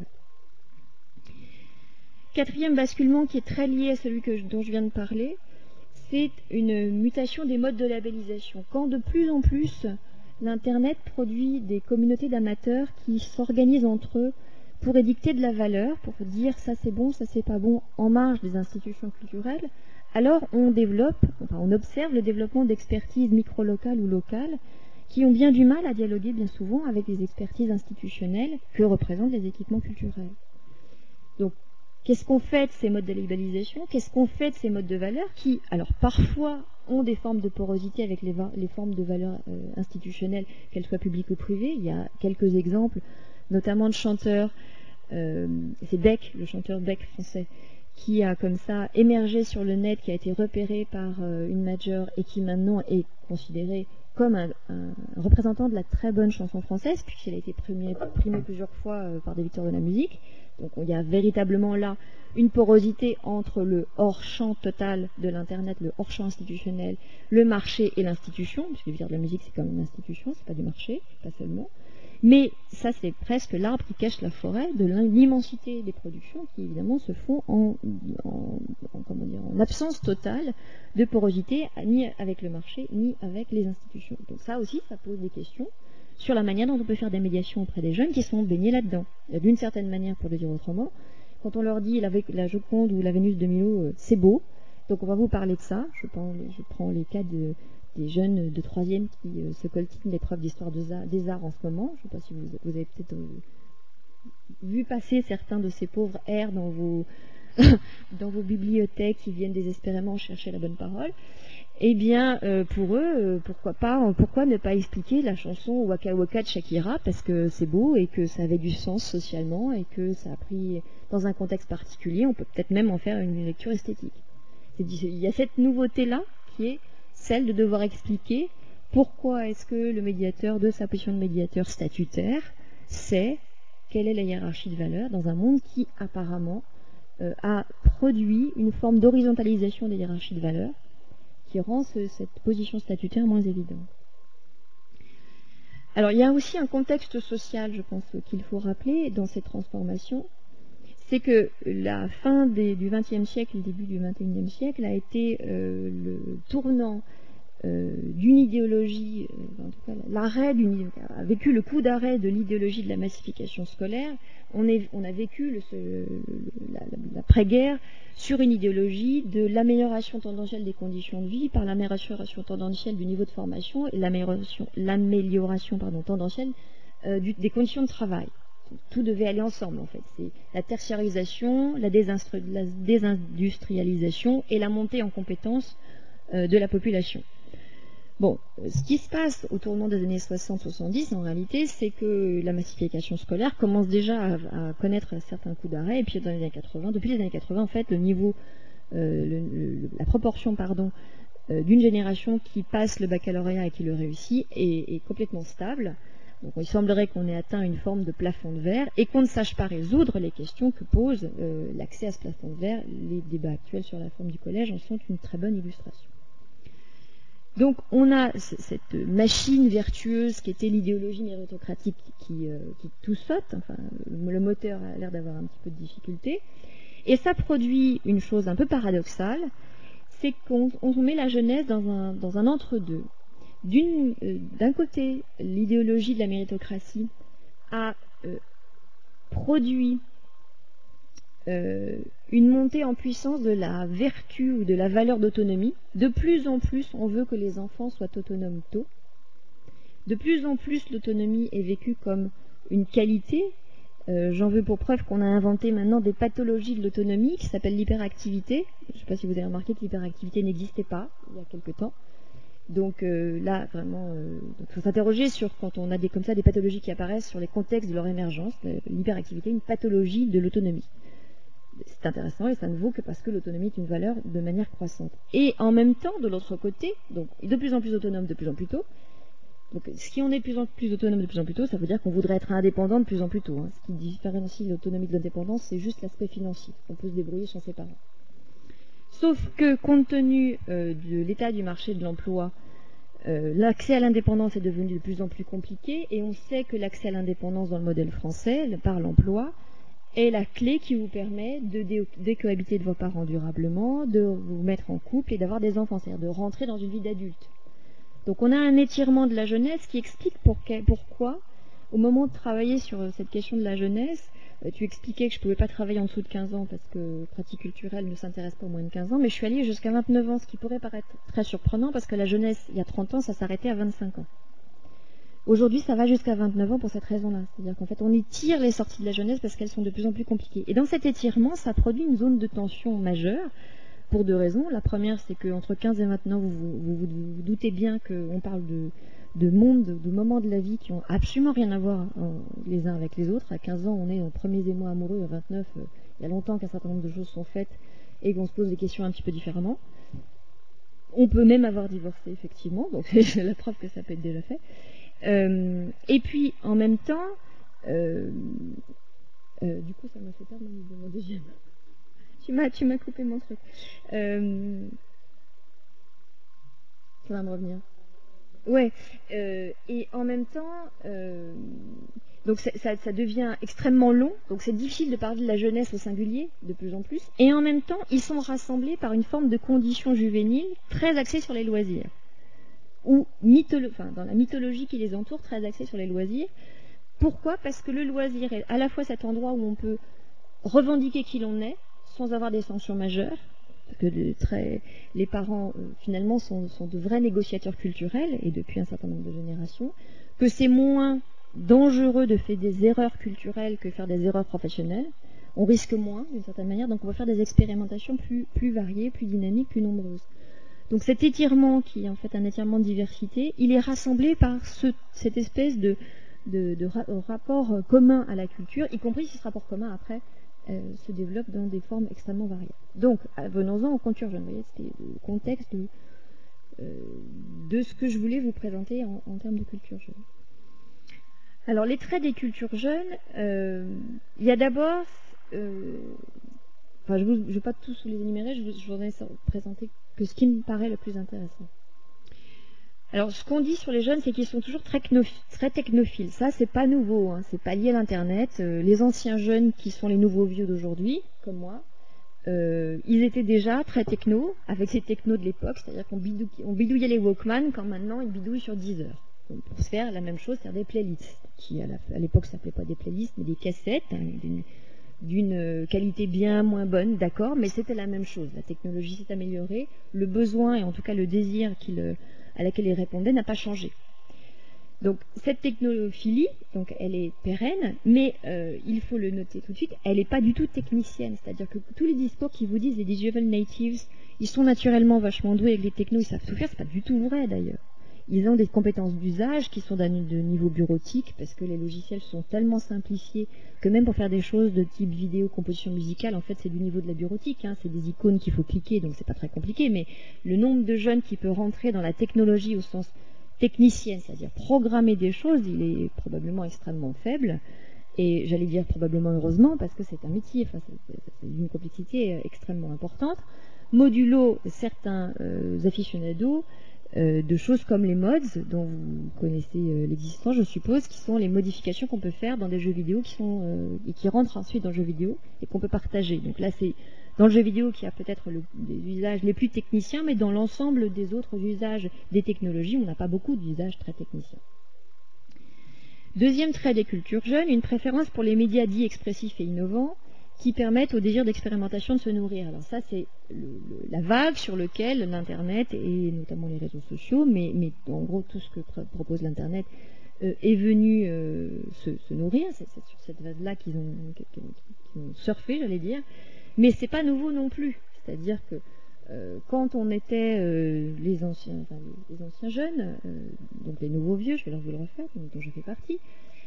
Quatrième basculement qui est très lié à celui dont je viens de parler, c'est une mutation des modes de labellisation. Quand de plus en plus l'Internet produit des communautés d'amateurs qui s'organisent entre eux pour édicter de la valeur, pour dire ça c'est bon, ça c'est pas bon, en marge des institutions culturelles, alors on observe le développement d'expertises micro-locales ou locales qui ont bien du mal à dialoguer bien souvent avec les expertises institutionnelles que représentent les équipements culturels. Donc, qu'est-ce qu'on fait de ces modes de labellisation? Qu'est-ce qu'on fait de ces modes de valeur qui, alors parfois, ont des formes de porosité avec les formes de valeur institutionnelles, qu'elles soient publiques ou privées? Il y a quelques exemples, notamment de chanteurs. C'est Beck, le chanteur Beck français, qui a comme ça émergé sur le net, qui a été repéré par une major et qui maintenant est considéré comme un représentant de la très bonne chanson française, puisqu'il a été primé plusieurs fois par des victoires de la musique. Donc il y a véritablement là une porosité entre le hors-champ total de l'Internet, le hors-champ institutionnel, le marché et l'institution, puisque victoire de la musique c'est quand même une institution, c'est pas du marché, pas seulement. Mais ça c'est presque l'arbre qui cache la forêt de l'immensité des productions qui évidemment se font en absence totale de porosité, ni avec le marché, ni avec les institutions. Donc ça aussi, ça pose des questions sur la manière dont on peut faire des médiations auprès des jeunes qui sont baignés là-dedans. D'une certaine manière, pour le dire autrement, quand on leur dit la Joconde ou la Vénus de Milo, c'est beau, Donc on va vous parler de ça. Je prends les cas des jeunes de 3e qui se coltinent l'épreuve d'histoire des arts en ce moment. Je ne sais pas si vous avez peut-être vu passer certains de ces pauvres airs dans vos, dans vos bibliothèques qui viennent désespérément chercher la bonne parole. Eh bien, pour eux, pourquoi ne pas expliquer la chanson Waka Waka de Shakira, parce que c'est beau et que ça avait du sens socialement et que ça a pris dans un contexte particulier. On peut peut-être même en faire une lecture esthétique. Il y a cette nouveauté-là qui est celle de devoir expliquer pourquoi est-ce que le médiateur, de sa position de médiateur statutaire, sait quelle est la hiérarchie de valeurs dans un monde qui apparemment a produit une forme d'horizontalisation des hiérarchies de valeurs qui rend cette position statutaire moins évidente. Alors il y a aussi un contexte social, je pense, qu'il faut rappeler dans cette transformation. C'est que la fin du XXe siècle, le début du XXIe siècle a été le tournant d'une idéologie, en tout cas a vécu le coup d'arrêt de l'idéologie de la massification scolaire. On a vécu l'après-guerre sur une idéologie de l'amélioration tendancielle des conditions de vie par l'amélioration tendancielle du niveau de formation et l'amélioration tendancielle des conditions de travail. Tout devait aller ensemble en fait. C'est la tertiarisation, la désindustrialisation et la montée en compétences de la population. Bon, ce qui se passe au tournant des années 60-70, en réalité, c'est que la massification scolaire commence déjà à connaître certains coups d'arrêt, et puis dans les années 80, depuis les années 80, en fait, le niveau, la proportion, d'une génération qui passe le baccalauréat et qui le réussit est complètement stable. Donc il semblerait qu'on ait atteint une forme de plafond de verre et qu'on ne sache pas résoudre les questions que pose l'accès à ce plafond de verre. Les débats actuels sur la forme du collège en sont une très bonne illustration. Donc on a cette machine vertueuse qui était l'idéologie méritocratique qui tout saute, enfin le moteur a l'air d'avoir un petit peu de difficulté, et ça produit une chose un peu paradoxale, c'est qu'on met la jeunesse dans un entre-deux. D'un côté, l'idéologie de la méritocratie a produit une montée en puissance de la vertu ou de la valeur d'autonomie. De plus en plus, on veut que les enfants soient autonomes tôt. De plus en plus, l'autonomie est vécue comme une qualité. J'en veux pour preuve qu'on a inventé maintenant des pathologies de l'autonomie qui s'appellent l'hyperactivité. Je ne sais pas si vous avez remarqué que l'hyperactivité n'existait pas il y a quelque temps. Donc là, vraiment, il faut s'interroger sur, quand on a comme ça des pathologies qui apparaissent, sur les contextes de leur émergence. L'hyperactivité, une pathologie de l'autonomie. C'est intéressant et ça ne vaut que parce que l'autonomie est une valeur de manière croissante. Et en même temps, de l'autre côté, donc de plus en plus autonome de plus en plus tôt. Donc si on est de plus en plus autonome de plus en plus tôt, ça veut dire qu'on voudrait être indépendant de plus en plus tôt. Hein. Ce qui différencie l'autonomie de l'indépendance, c'est juste l'aspect financier. On peut se débrouiller sans ses parents. Sauf que compte tenu de l'état du marché de l'emploi, l'accès à l'indépendance est devenu de plus en plus compliqué et on sait que l'accès à l'indépendance dans le modèle français, par l'emploi, est la clé qui vous permet de décohabiter de vos parents durablement, de vous mettre en couple et d'avoir des enfants, c'est-à-dire de rentrer dans une vie d'adulte. Donc on a un étirement de la jeunesse qui explique pourquoi, au moment de travailler sur cette question de la jeunesse, tu expliquais que je ne pouvais pas travailler en dessous de 15 ans parce que pratique culturelle ne s'intéresse pas aux moins de 15 ans, mais je suis allée jusqu'à 29 ans, ce qui pourrait paraître très surprenant parce que la jeunesse, il y a 30 ans, ça s'arrêtait à 25 ans. Aujourd'hui, ça va jusqu'à 29 ans pour cette raison-là. C'est-à-dire qu'en fait, on étire les sorties de la jeunesse parce qu'elles sont de plus en plus compliquées. Et dans cet étirement, ça produit une zone de tension majeure pour deux raisons. La première, c'est qu'entre 15 et maintenant, vous doutez bien qu'on parle de moments de la vie qui n'ont absolument rien à voir les uns avec les autres. À 15 ans, on est en premiers émois amoureux. À 29, il y a longtemps qu'un certain nombre de choses sont faites et qu'on se pose des questions un petit peu différemment. On peut même avoir divorcé, effectivement. Donc, c'est la preuve que ça peut être déjà fait. Et puis en même temps, du coup ça m'a fait perdre mon deuxième. Tu m'as coupé mon truc. Ça va me revenir. Ouais. Et en même temps, donc ça devient extrêmement long. Donc c'est difficile de parler de la jeunesse au singulier de plus en plus. Et en même temps, ils sont rassemblés par une forme de condition juvénile très axée sur les loisirs. Ou dans la mythologie qui les entoure, très axée sur les loisirs. Pourquoi ? Parce que le loisir est à la fois cet endroit où on peut revendiquer qui l'on est, sans avoir des sanctions majeures, parce que les parents finalement sont de vrais négociateurs culturels, et depuis un certain nombre de générations, que c'est moins dangereux de faire des erreurs culturelles que faire des erreurs professionnelles. On risque moins d'une certaine manière, donc on va faire des expérimentations plus variées, plus dynamiques, plus nombreuses. Donc cet étirement, qui est en fait un étirement de diversité, il est rassemblé par cette espèce de rapport commun à la culture, y compris si ce rapport commun après se développe dans des formes extrêmement variées. Donc venons-en aux cultures jeunes. Vous voyez, c'était le contexte de ce que je voulais vous présenter en termes de culture jeune. Alors les traits des cultures jeunes, il y a d'abord, enfin je ne vais pas tous les énumérer, je voudrais présenter que ce qui me paraît le plus intéressant. Alors, ce qu'on dit sur les jeunes, c'est qu'ils sont toujours très technophiles. Ça, c'est pas nouveau, hein, c'est pas lié à l'Internet. Les anciens jeunes qui sont les nouveaux vieux d'aujourd'hui, comme moi, ils étaient déjà très techno, avec ces technos de l'époque, c'est-à-dire qu'on bidouillait les Walkman, quand maintenant ils bidouillent sur Deezer. Donc, pour se faire la même chose, c'est-à-dire des playlists, qui à l'époque ne s'appelaient pas des playlists, mais des cassettes, hein, d'une qualité bien moins bonne, d'accord, mais c'était la même chose. La technologie s'est améliorée, le besoin, et en tout cas le désir à laquelle il répondait n'a pas changé. Donc cette technophilie, donc elle est pérenne, mais il faut le noter tout de suite, elle n'est pas du tout technicienne. C'est-à-dire que tous les discours qui vous disent les digital natives, ils sont naturellement vachement doués avec les technos, ils savent tout faire, c'est pas du tout vrai d'ailleurs. Ils ont des compétences d'usage qui sont de niveau bureautique, parce que les logiciels sont tellement simplifiés que même pour faire des choses de type vidéo, composition musicale, en fait c'est du niveau de la bureautique, hein, c'est des icônes qu'il faut cliquer, donc c'est pas très compliqué, mais le nombre de jeunes qui peut rentrer dans la technologie au sens technicienne, c'est-à-dire programmer des choses, il est probablement extrêmement faible, et j'allais dire probablement heureusement, parce que c'est un métier, enfin, c'est d'une complexité extrêmement importante. Modulo certains aficionados de choses comme les mods, dont vous connaissez l'existence, je suppose, qui sont les modifications qu'on peut faire dans des jeux vidéo et qui rentrent ensuite dans le jeu vidéo et qu'on peut partager. Donc là, c'est dans le jeu vidéo qu'il y a peut-être des usages les plus techniciens, mais dans l'ensemble des autres usages des technologies, on n'a pas beaucoup d'usages très techniciens. Deuxième trait des cultures jeunes, une préférence pour les médias dits expressifs et innovants, qui permettent au désir d'expérimentation de se nourrir. Alors ça, c'est la vague sur laquelle l'Internet et notamment les réseaux sociaux, mais en gros tout ce que propose l'Internet est venu se nourrir. C'est sur cette vague-là qu'ils ont surfé, j'allais dire. Mais c'est pas nouveau non plus. C'est-à-dire que quand on était les anciens jeunes, donc les nouveaux vieux, je vais leur vous le refaire, dont je fais partie,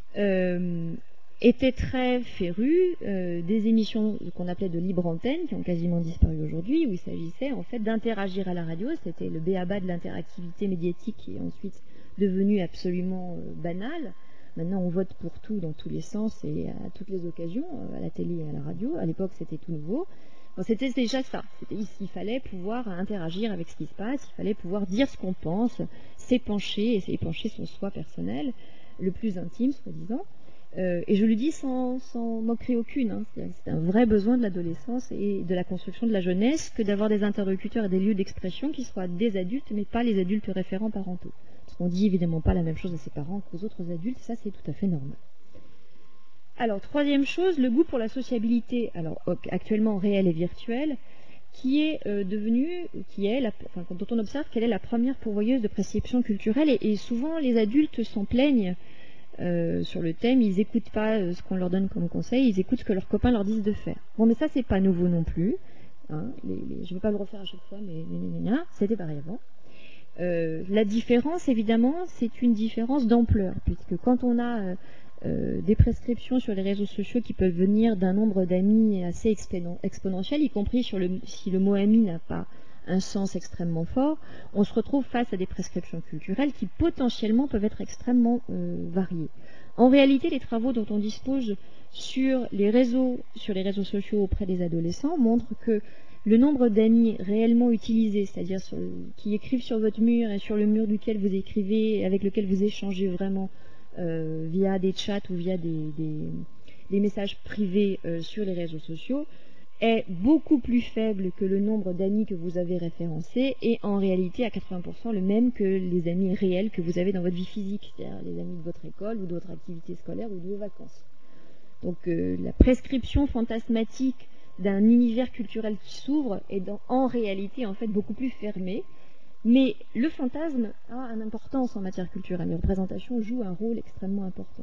étaient très férus des émissions qu'on appelait de libre antenne, qui ont quasiment disparu aujourd'hui, où il s'agissait en fait d'interagir à la radio. C'était le b.a.-ba de l'interactivité médiatique qui est ensuite devenu absolument banal. Maintenant, on vote pour tout dans tous les sens et à toutes les occasions, à la télé et à la radio. À l'époque, c'était tout nouveau. Bon, c'était déjà ça. Il fallait pouvoir interagir avec ce qui se passe, il fallait pouvoir dire ce qu'on pense, s'épancher son soi personnel, le plus intime, soi-disant. Et je le dis sans moquerie aucune. Hein. C'est un vrai besoin de l'adolescence et de la construction de la jeunesse que d'avoir des interlocuteurs et des lieux d'expression qui soient des adultes, mais pas les adultes référents parentaux. Parce qu'on dit évidemment pas la même chose à ses parents qu'aux autres adultes, ça c'est tout à fait normal. Alors, troisième chose, le goût pour la sociabilité, alors actuellement réelle et virtuelle, qui est dont on observe qu'elle est la première pourvoyeuse de prescriptions culturelles, et souvent les adultes s'en plaignent sur le thème, ils n'écoutent pas ce qu'on leur donne comme conseil, ils écoutent ce que leurs copains leur disent de faire. Bon, mais ça, c'est pas nouveau non plus. Hein, je ne vais pas le refaire à chaque fois, mais c'était pareil avant. La différence, évidemment, c'est une différence d'ampleur, puisque quand on a des prescriptions sur les réseaux sociaux qui peuvent venir d'un nombre d'amis assez exponentiel, y compris si le mot ami n'a pas un sens extrêmement fort, on se retrouve face à des prescriptions culturelles qui potentiellement peuvent être extrêmement variées. En réalité, les travaux dont on dispose sur les réseaux sociaux auprès des adolescents montrent que le nombre d'amis réellement utilisés, c'est-à-dire qui écrivent sur votre mur et sur le mur duquel vous écrivez, avec lequel vous échangez vraiment via des chats ou via des messages privés sur les réseaux sociaux, est beaucoup plus faible que le nombre d'amis que vous avez référencés et en réalité à 80% le même que les amis réels que vous avez dans votre vie physique, c'est-à-dire les amis de votre école ou d'autres activités scolaires ou de vos vacances. Donc la prescription fantasmatique d'un univers culturel qui s'ouvre et en réalité en fait beaucoup plus fermé. Mais le fantasme a une importance en matière culturelle. Les représentations jouent un rôle extrêmement important.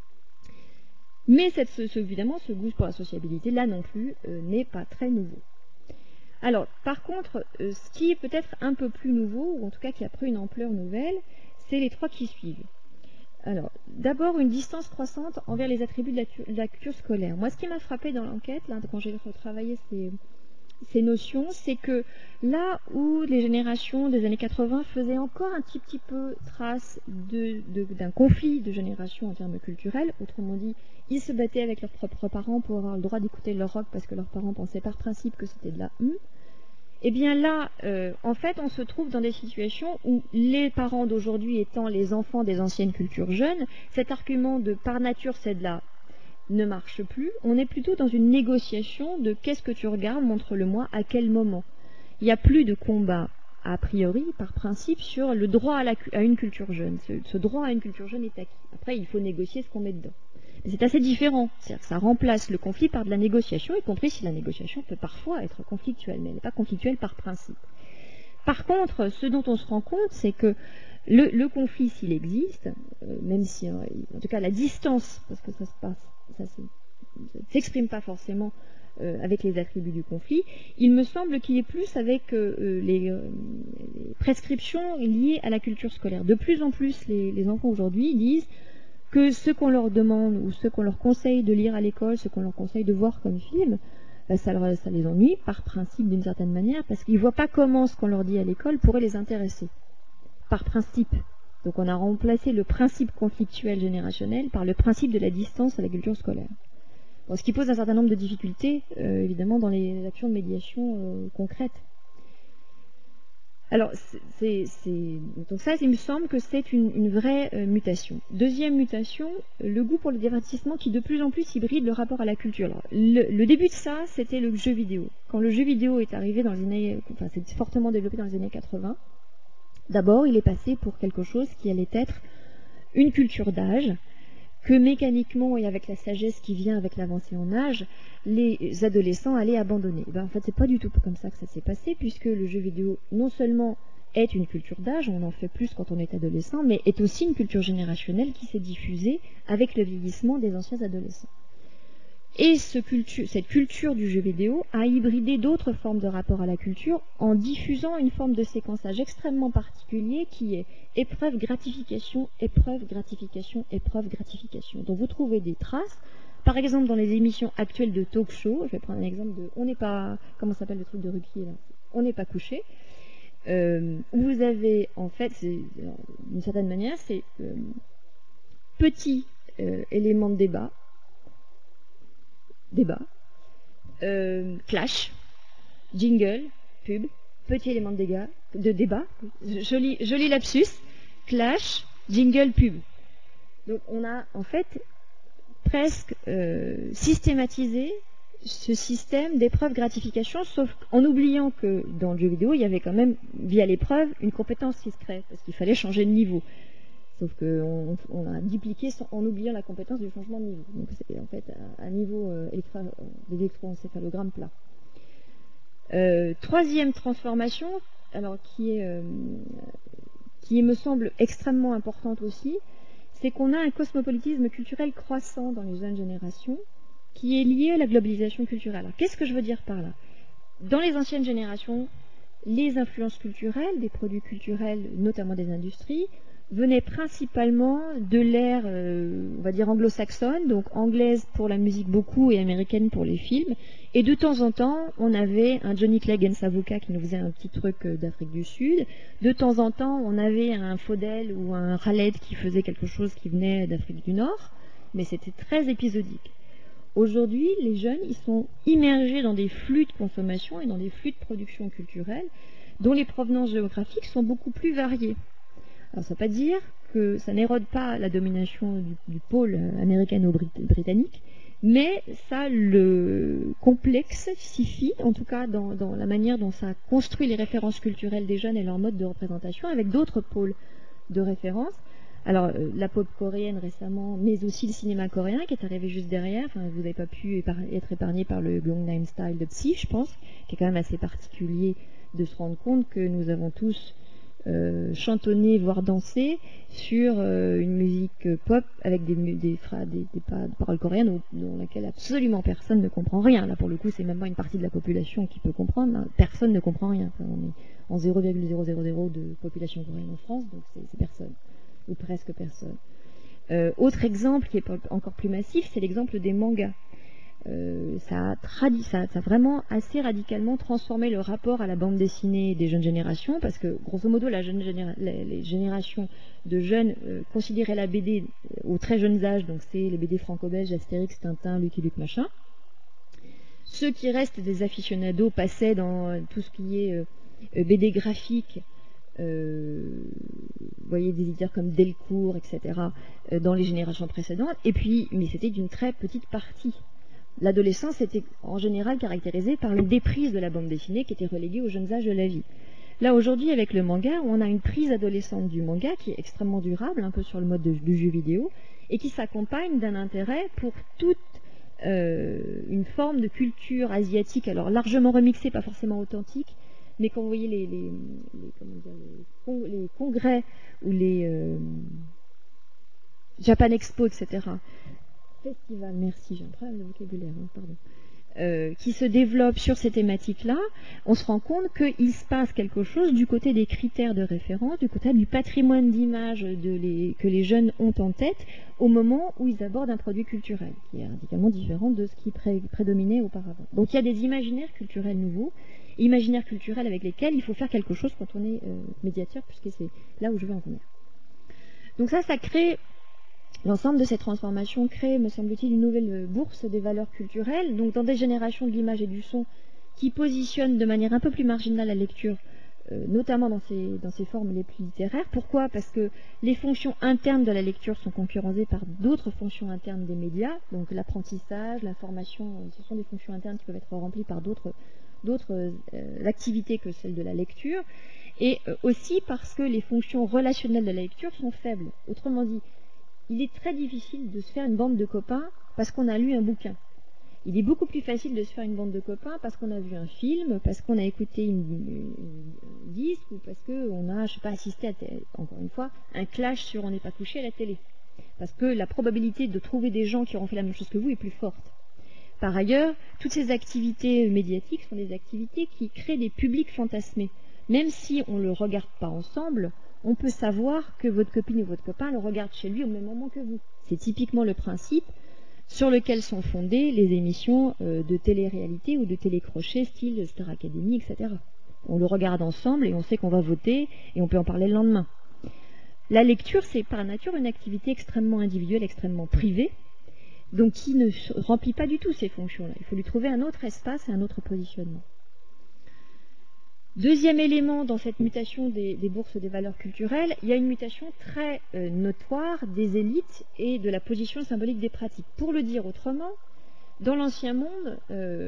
Mais évidemment, ce goût pour la sociabilité, là non plus, n'est pas très nouveau. Alors, par contre, ce qui est peut-être un peu plus nouveau, ou en tout cas qui a pris une ampleur nouvelle, c'est les trois qui suivent. Alors, d'abord, une distance croissante envers les attributs de la culture scolaire. Moi, ce qui m'a frappé dans l'enquête, là, quand j'ai retravaillé ces notions, c'est que là où les générations des années 80 faisaient encore un petit peu trace d'un conflit de génération en termes culturels, autrement dit, ils se battaient avec leurs propres parents pour avoir le droit d'écouter leur rock parce que leurs parents pensaient par principe que c'était de la et bien là, en fait, on se trouve dans des situations où les parents d'aujourd'hui étant les enfants des anciennes cultures jeunes, cet argument de par nature c'est de la ne marche plus. On est plutôt dans une négociation de qu'est-ce que tu regardes, montre-le-moi, à quel moment. Il n'y a plus de combat a priori, par principe, sur le droit à une culture jeune. Ce droit à une culture jeune est acquis. Après, il faut négocier ce qu'on met dedans. Mais c'est assez différent. C'est-à-dire que ça remplace le conflit par de la négociation, y compris si la négociation peut parfois être conflictuelle, mais elle n'est pas conflictuelle par principe. Par contre, ce dont on se rend compte, c'est que le conflit, s'il existe, même si, en tout cas, la distance, parce que ça s'exprime pas forcément avec les attributs du conflit, il me semble qu'il est plus avec les prescriptions liées à la culture scolaire. De plus en plus, les enfants aujourd'hui disent que ce qu'on leur demande ou ce qu'on leur conseille de lire à l'école, ce qu'on leur conseille de voir comme film, ça les ennuie par principe d'une certaine manière, parce qu'ils ne voient pas comment ce qu'on leur dit à l'école pourrait les intéresser. Par principe. Donc on a remplacé le principe conflictuel générationnel par le principe de la distance à la culture scolaire. Bon, ce qui pose un certain nombre de difficultés, évidemment, dans les actions de médiation concrètes. Alors, donc ça, il me semble que c'est une vraie mutation. Deuxième mutation, le goût pour le divertissement qui de plus en plus hybride le rapport à la culture. Alors, le début de ça, c'était le jeu vidéo. Quand le jeu vidéo est arrivé dans les années, enfin, c'est fortement développé dans les années 80, d'abord, il est passé pour quelque chose qui allait être une culture d'âge, que mécaniquement et avec la sagesse qui vient avec l'avancée en âge, les adolescents allaient abandonner. En fait, c'est pas du tout comme ça que ça s'est passé, puisque le jeu vidéo, non seulement est une culture d'âge, on en fait plus quand on est adolescent, mais est aussi une culture générationnelle qui s'est diffusée avec le vieillissement des anciens adolescents. Et cette culture du jeu vidéo a hybridé d'autres formes de rapport à la culture en diffusant une forme de séquençage extrêmement particulier qui est épreuve, gratification, épreuve, gratification, épreuve, gratification. Donc vous trouvez des traces, par exemple dans les émissions actuelles de talk show, je vais prendre un exemple de On n'est pas, comment s'appelle le truc de Ruquier là, On n'est pas couché, où vous avez en fait, d'une certaine manière, c'est petit élément de débat, clash, jingle, pub, petit élément de débat, joli lapsus, clash, jingle, pub. Donc on a en fait presque systématisé ce système d'épreuve gratification, sauf en oubliant que dans le jeu vidéo, il y avait quand même, via l'épreuve, une compétence qui se crée, parce qu'il fallait changer de niveau. Sauf qu'on a dupliqué en oubliant la compétence du changement de niveau. Donc c'est en fait un niveau d'électroencéphalogramme plat. Troisième transformation, alors qui me semble extrêmement importante aussi, c'est qu'on a un cosmopolitisme culturel croissant dans les jeunes générations qui est lié à la globalisation culturelle. Alors qu'est-ce que je veux dire par là? Dans les anciennes générations, les influences culturelles, des produits culturels, notamment des industries, venaient principalement de l'ère, on va dire, anglo-saxonne, donc anglaise pour la musique beaucoup et américaine pour les films. Et de temps en temps, on avait un Johnny Clegg and Savuka qui nous faisait un petit truc d'Afrique du Sud. De temps en temps, on avait un Faudel ou un Khaled qui faisait quelque chose qui venait d'Afrique du Nord, mais c'était très épisodique. Aujourd'hui, les jeunes, ils sont immergés dans des flux de consommation et dans des flux de production culturelle dont les provenances géographiques sont beaucoup plus variées. Alors ça ne veut pas dire que ça n'érode pas la domination du pôle américano-britannique, mais ça le complexifie, en tout cas dans la manière dont ça construit les références culturelles des jeunes et leur mode de représentation avec d'autres pôles de référence, Alors, la pop coréenne récemment, mais aussi le cinéma coréen qui est arrivé juste derrière. Enfin, vous n'avez pas pu être épargné par le Gangnam Style de Psy, je pense, qui est quand même assez particulier de se rendre compte que nous avons tous chantonné, voire dansé sur une musique pop avec des paroles coréennes dans laquelle absolument personne ne comprend rien. Là, pour le coup, c'est même pas une partie de la population qui peut comprendre. Hein. Personne ne comprend rien. Enfin, on est en 0,000 de population coréenne en France, donc c'est personne, ou presque personne. Autre exemple qui est encore plus massif, c'est l'exemple des mangas. Ça a vraiment assez radicalement transformé le rapport à la bande dessinée des jeunes générations, parce que grosso modo les générations de jeunes considéraient la BD au très jeunes âges, donc c'est les BD franco-belges, Astérix, Tintin, Lucky Luke, machin. Ceux qui restent des aficionados passaient dans tout ce qui est BD graphique, vous voyez des éditeurs comme Delcourt, etc., dans les générations précédentes, et puis, mais c'était d'une très petite partie. L'adolescence était en général caractérisée par une déprise de la bande dessinée qui était reléguée aux jeunes âges de la vie. Là, aujourd'hui, avec le manga, on a une prise adolescente du manga qui est extrêmement durable, un peu sur le mode du jeu vidéo, et qui s'accompagne d'un intérêt pour toute une forme de culture asiatique, alors largement remixée, pas forcément authentique, mais quand vous voyez les congrès ou les Japan Expo, etc., festival, merci, j'ai un problème de vocabulaire, hein, pardon, qui se développe sur ces thématiques-là, on se rend compte qu'il se passe quelque chose du côté des critères de référence, du côté du patrimoine d'image que les jeunes ont en tête au moment où ils abordent un produit culturel, qui est radicalement différent de ce qui prédominait auparavant. Donc il y a des imaginaires culturels nouveaux, imaginaires culturels avec lesquels il faut faire quelque chose quand on est médiateur, puisque c'est là où je veux en venir. Donc ça crée... L'ensemble de ces transformations crée, me semble-t-il, une nouvelle bourse des valeurs culturelles, donc dans des générations de l'image et du son qui positionnent de manière un peu plus marginale la lecture, notamment dans ses formes les plus littéraires. Pourquoi? Parce que les fonctions internes de la lecture sont concurrencées par d'autres fonctions internes des médias, donc l'apprentissage, la formation, ce sont des fonctions internes qui peuvent être remplies par d'autres activités que celles de la lecture, et aussi parce que les fonctions relationnelles de la lecture sont faibles. Autrement dit, il est très difficile de se faire une bande de copains parce qu'on a lu un bouquin. Il est beaucoup plus facile de se faire une bande de copains parce qu'on a vu un film, parce qu'on a écouté une disque, ou parce qu'on a, je sais pas, assisté à, encore une fois, un clash sur On n'est pas couché à la télé. Parce que la probabilité de trouver des gens qui auront fait la même chose que vous est plus forte. Par ailleurs, toutes ces activités médiatiques sont des activités qui créent des publics fantasmés. Même si on ne le regarde pas ensemble, on peut savoir que votre copine ou votre copain le regarde chez lui au même moment que vous. C'est typiquement le principe sur lequel sont fondées les émissions de télé-réalité ou de télé-crochet, style Star Academy, etc. On le regarde ensemble et on sait qu'on va voter et on peut en parler le lendemain. La lecture, c'est par nature une activité extrêmement individuelle, extrêmement privée, donc qui ne remplit pas du tout ces fonctions-là. Il faut lui trouver un autre espace et un autre positionnement. Deuxième élément dans cette mutation des bourses des valeurs culturelles, il y a une mutation très notoire des élites et de la position symbolique des pratiques. Pour le dire autrement, dans l'Ancien Monde,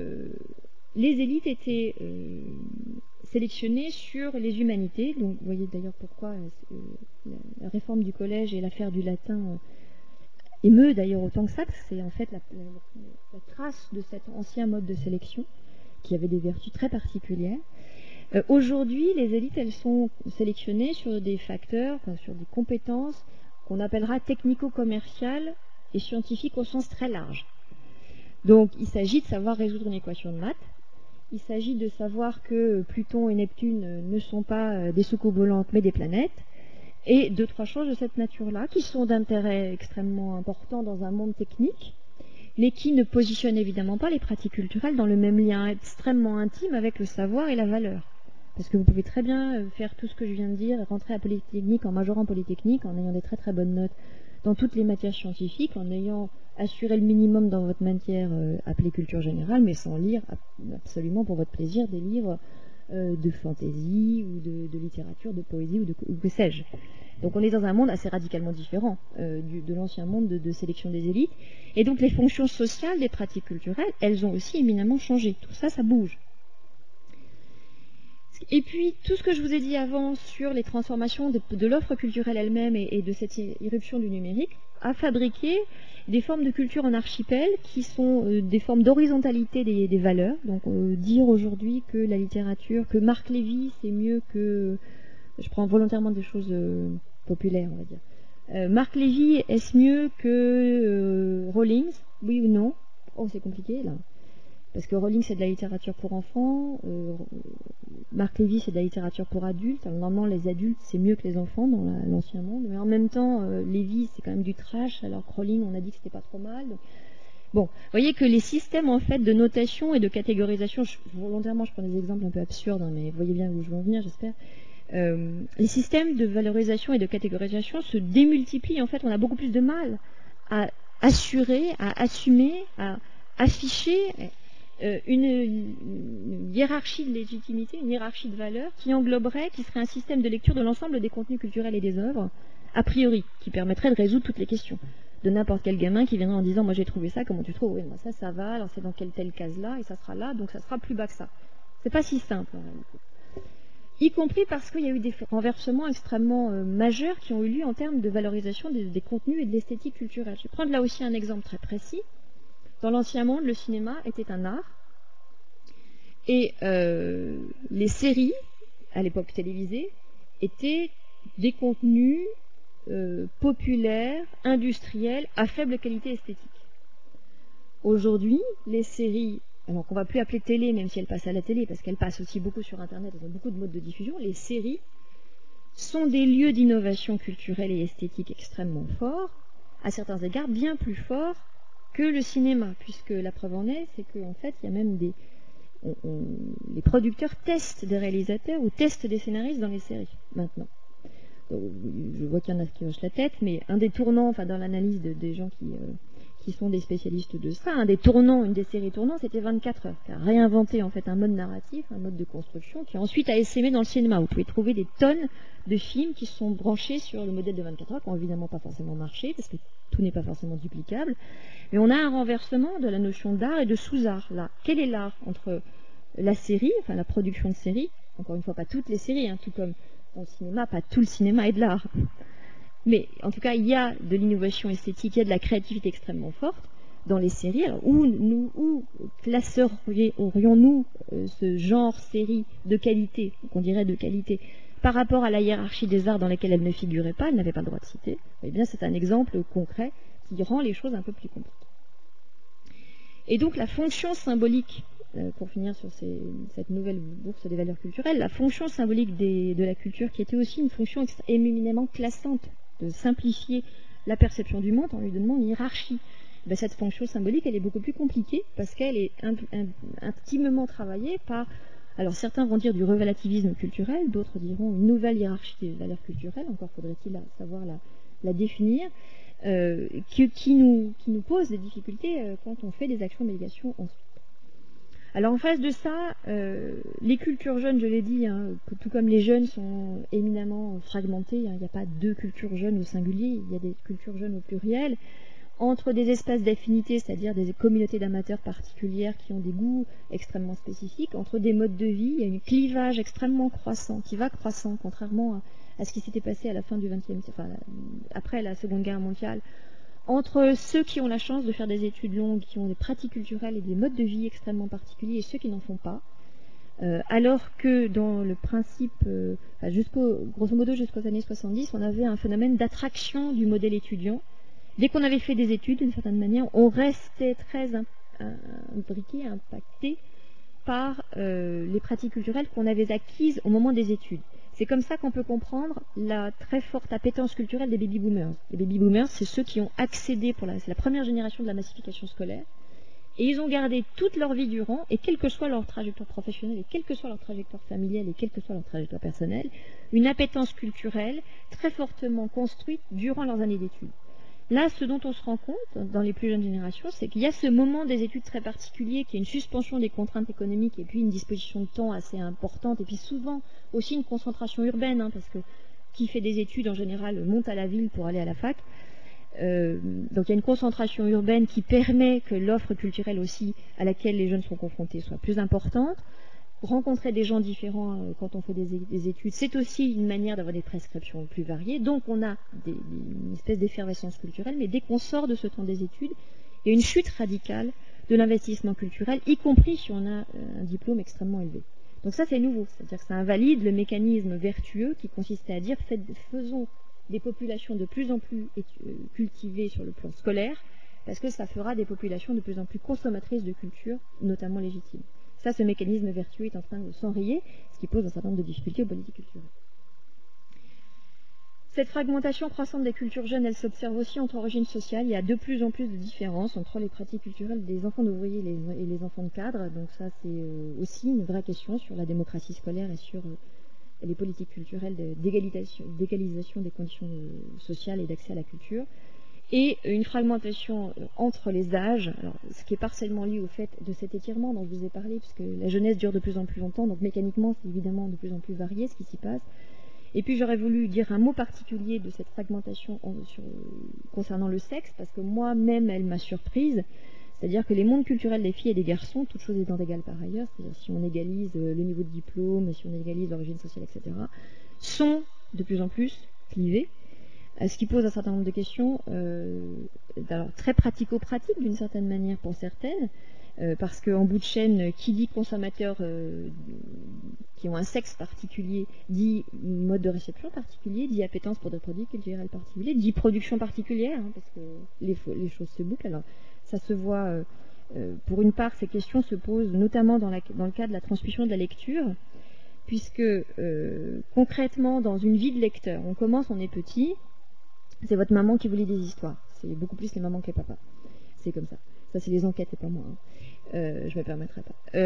les élites étaient sélectionnées sur les humanités. Donc, vous voyez d'ailleurs pourquoi la réforme du collège et l'affaire du latin émeut d'ailleurs autant que ça, parce que c'est en fait la trace de cet ancien mode de sélection qui avait des vertus très particulières. Aujourd'hui, les élites, elles sont sélectionnées sur des facteurs, enfin, sur des compétences qu'on appellera technico-commerciales et scientifiques au sens très large. Donc, il s'agit de savoir résoudre une équation de maths. Il s'agit de savoir que Pluton et Neptune ne sont pas des soucoupes volantes, mais des planètes. Et 2-3 choses de cette nature-là, qui sont d'intérêt extrêmement important dans un monde technique, mais qui ne positionnent évidemment pas les pratiques culturelles dans le même lien extrêmement intime avec le savoir et la valeur. Parce que vous pouvez très bien faire tout ce que je viens de dire, rentrer à Polytechnique en majorant Polytechnique, en ayant des très très bonnes notes dans toutes les matières scientifiques, en ayant assuré le minimum dans votre matière appelée culture générale, mais sans lire absolument pour votre plaisir des livres de fantaisie ou de littérature, de poésie ou que sais-je. Donc on est dans un monde assez radicalement différent de l'ancien monde de sélection des élites. Et donc les fonctions sociales des pratiques culturelles, elles ont aussi éminemment changé. Tout ça, ça bouge. Et puis, tout ce que je vous ai dit avant sur les transformations de l'offre culturelle elle-même et de cette irruption du numérique a fabriqué des formes de culture en archipel qui sont des formes d'horizontalité des valeurs. Donc, dire aujourd'hui que la littérature, que Marc Lévy, c'est mieux que... Je prends volontairement des choses populaires, on va dire. Marc Lévy, est-ce mieux que Rawlings? Oui ou non? Oh, c'est compliqué, là. Parce que Rowling, c'est de la littérature pour enfants, Marc Lévy, c'est de la littérature pour adultes. Alors, normalement, les adultes, c'est mieux que les enfants dans l'ancien monde. Mais en même temps, Lévy, c'est quand même du trash, alors que Rowling, on a dit que c'était pas trop mal. Donc, bon, vous voyez que les systèmes, en fait, de notation et de catégorisation, volontairement, je prends des exemples un peu absurdes, hein, mais vous voyez bien où je veux en venir, j'espère. Les systèmes de valorisation et de catégorisation se démultiplient. En fait, on a beaucoup plus de mal à assurer, à assumer, à afficher une hiérarchie de légitimité, une hiérarchie de valeurs qui engloberait, qui serait un système de lecture de l'ensemble des contenus culturels et des œuvres, a priori, qui permettrait de résoudre toutes les questions. De n'importe quel gamin qui viendrait en disant « moi j'ai trouvé ça, comment tu trouves ?» Oui, moi ça va, alors c'est dans telle case-là, et ça sera là, donc ça sera plus bas que ça. C'est pas si simple en réalité. Y compris parce qu'il y a eu des renversements extrêmement majeurs qui ont eu lieu en termes de valorisation des contenus et de l'esthétique culturelle. Je vais prendre là aussi un exemple très précis. Dans l'ancien monde, le cinéma était un art. Et les séries, à l'époque télévisée, étaient des contenus populaires, industriels, à faible qualité esthétique. Aujourd'hui, les séries, alors qu'on ne va plus appeler télé, même si elles passent à la télé, parce qu'elles passent aussi beaucoup sur Internet, elles ont beaucoup de modes de diffusion, les séries sont des lieux d'innovation culturelle et esthétique extrêmement forts, à certains égards bien plus forts que le cinéma, puisque la preuve en est, c'est qu'en fait, il y a même les producteurs testent des réalisateurs ou testent des scénaristes dans les séries, maintenant. Donc, je vois qu'il y en a qui hochent la tête, mais un des tournants, enfin dans l'analyse des gens qui sont des spécialistes de ça, un des tournants, une des séries tournants, c'était 24 heures, qui a réinventé en fait un mode narratif, un mode de construction, qui ensuite a essaimé dans le cinéma. Vous pouvez trouver des tonnes de films qui sont branchés sur le modèle de 24 heures, qui n'ont évidemment pas forcément marché, parce que tout n'est pas forcément duplicable. Mais on a un renversement de la notion d'art et de sous-art. Là, quel est l'art entre la série, enfin la production de séries, encore une fois pas toutes les séries, hein, tout comme dans le cinéma, pas tout le cinéma est de l'art. Mais en tout cas, il y a de l'innovation esthétique, il y a de la créativité extrêmement forte dans les séries. Alors, où classerions-nous ce genre série de qualité, qu'on dirait de qualité, par rapport à la hiérarchie des arts dans laquelle elle ne figurait pas, elle n'avait pas le droit de citer. Eh bien, c'est un exemple concret qui rend les choses un peu plus compliquées. Et donc, la fonction symbolique, pour finir sur cette nouvelle bourse des valeurs culturelles, la fonction symbolique de la culture, qui était aussi une fonction éminemment classante, de simplifier la perception du monde en lui donnant une hiérarchie. Ben, cette fonction symbolique, elle est beaucoup plus compliquée parce qu'elle est intimement travaillée par, alors certains vont dire du relativisme culturel, d'autres diront une nouvelle hiérarchie des valeurs culturelles, encore faudrait-il savoir la définir, qui nous pose des difficultés quand on fait des actions de médiation ensuite. Alors en face de ça, les cultures jeunes, je l'ai dit, hein, tout comme les jeunes sont éminemment fragmentés, hein, il n'y a pas deux cultures jeunes au singulier, il y a des cultures jeunes au pluriel, entre des espaces d'affinité, c'est-à-dire des communautés d'amateurs particulières qui ont des goûts extrêmement spécifiques, entre des modes de vie, il y a un clivage extrêmement croissant, qui va croissant, contrairement à ce qui s'était passé à la fin du XXe siècle, enfin, après la Seconde Guerre mondiale, entre ceux qui ont la chance de faire des études longues, qui ont des pratiques culturelles et des modes de vie extrêmement particuliers, et ceux qui n'en font pas, alors que dans le principe, grosso modo jusqu'aux années 70, on avait un phénomène d'attraction du modèle étudiant. Dès qu'on avait fait des études, d'une certaine manière, on restait très imbriqué, impacté par les pratiques culturelles qu'on avait acquises au moment des études. C'est comme ça qu'on peut comprendre la très forte appétence culturelle des baby-boomers. Les baby-boomers, c'est ceux qui ont accédé, c'est la première génération de la massification scolaire, et ils ont gardé toute leur vie durant, et quelle que soit leur trajectoire professionnelle, et quelle que soit leur trajectoire familiale, et quelle que soit leur trajectoire personnelle, une appétence culturelle très fortement construite durant leurs années d'études. Là, ce dont on se rend compte dans les plus jeunes générations, c'est qu'il y a ce moment des études très particulier, qui est une suspension des contraintes économiques et puis une disposition de temps assez importante, et puis souvent aussi une concentration urbaine, hein, parce que qui fait des études en général monte à la ville pour aller à la fac. Donc il y a une concentration urbaine qui permet que l'offre culturelle aussi à laquelle les jeunes sont confrontés soit plus importante. rencontrer des gens différents quand on fait des études, c'est aussi une manière d'avoir des prescriptions plus variées. Donc on a une espèce d'effervescence culturelle, mais dès qu'on sort de ce temps des études, il y a une chute radicale de l'investissement culturel, y compris si on a un diplôme extrêmement élevé. Donc ça c'est nouveau, c'est-à-dire que ça invalide le mécanisme vertueux qui consistait à dire faisons des populations de plus en plus cultivées sur le plan scolaire, parce que ça fera des populations de plus en plus consommatrices de culture, notamment légitime. Ça, ce mécanisme vertueux est en train de s'enrayer, ce qui pose un certain nombre de difficultés aux politiques culturelles. Cette fragmentation croissante des cultures jeunes, elle s'observe aussi entre origines sociales. Il y a de plus en plus de différences entre les pratiques culturelles des enfants d'ouvriers et les enfants de cadres. Donc ça, c'est aussi une vraie question sur la démocratie scolaire et sur les politiques culturelles d'égalisation des conditions sociales et d'accès à la culture. Et une fragmentation entre les âges, alors, ce qui est partiellement lié au fait de cet étirement dont je vous ai parlé, puisque la jeunesse dure de plus en plus longtemps, donc mécaniquement c'est évidemment de plus en plus varié ce qui s'y passe. Et puis j'aurais voulu dire un mot particulier de cette fragmentation concernant le sexe, parce que moi-même elle m'a surprise, c'est-à-dire que les mondes culturels des filles et des garçons, toutes choses étant égales par ailleurs, c'est-à-dire si on égalise le niveau de diplôme, si on égalise l'origine sociale, etc., sont de plus en plus clivés. Ce qui pose un certain nombre de questions, alors très pratico-pratiques d'une certaine manière pour certaines, parce qu'en bout de chaîne, qui dit consommateur qui ont un sexe particulier, dit mode de réception particulier, dit appétence pour des produits culturels particuliers, dit production particulière, hein, parce que les choses se bouclent. Alors ça se voit, pour une part, ces questions se posent notamment dans le cas de la transmission de la lecture, puisque concrètement, dans une vie de lecteur, on commence, on est petit, c'est votre maman qui vous lit des histoires. C'est beaucoup plus les mamans que les papas. C'est comme ça. Ça, c'est les enquêtes et pas moi. Hein. Je me permettrai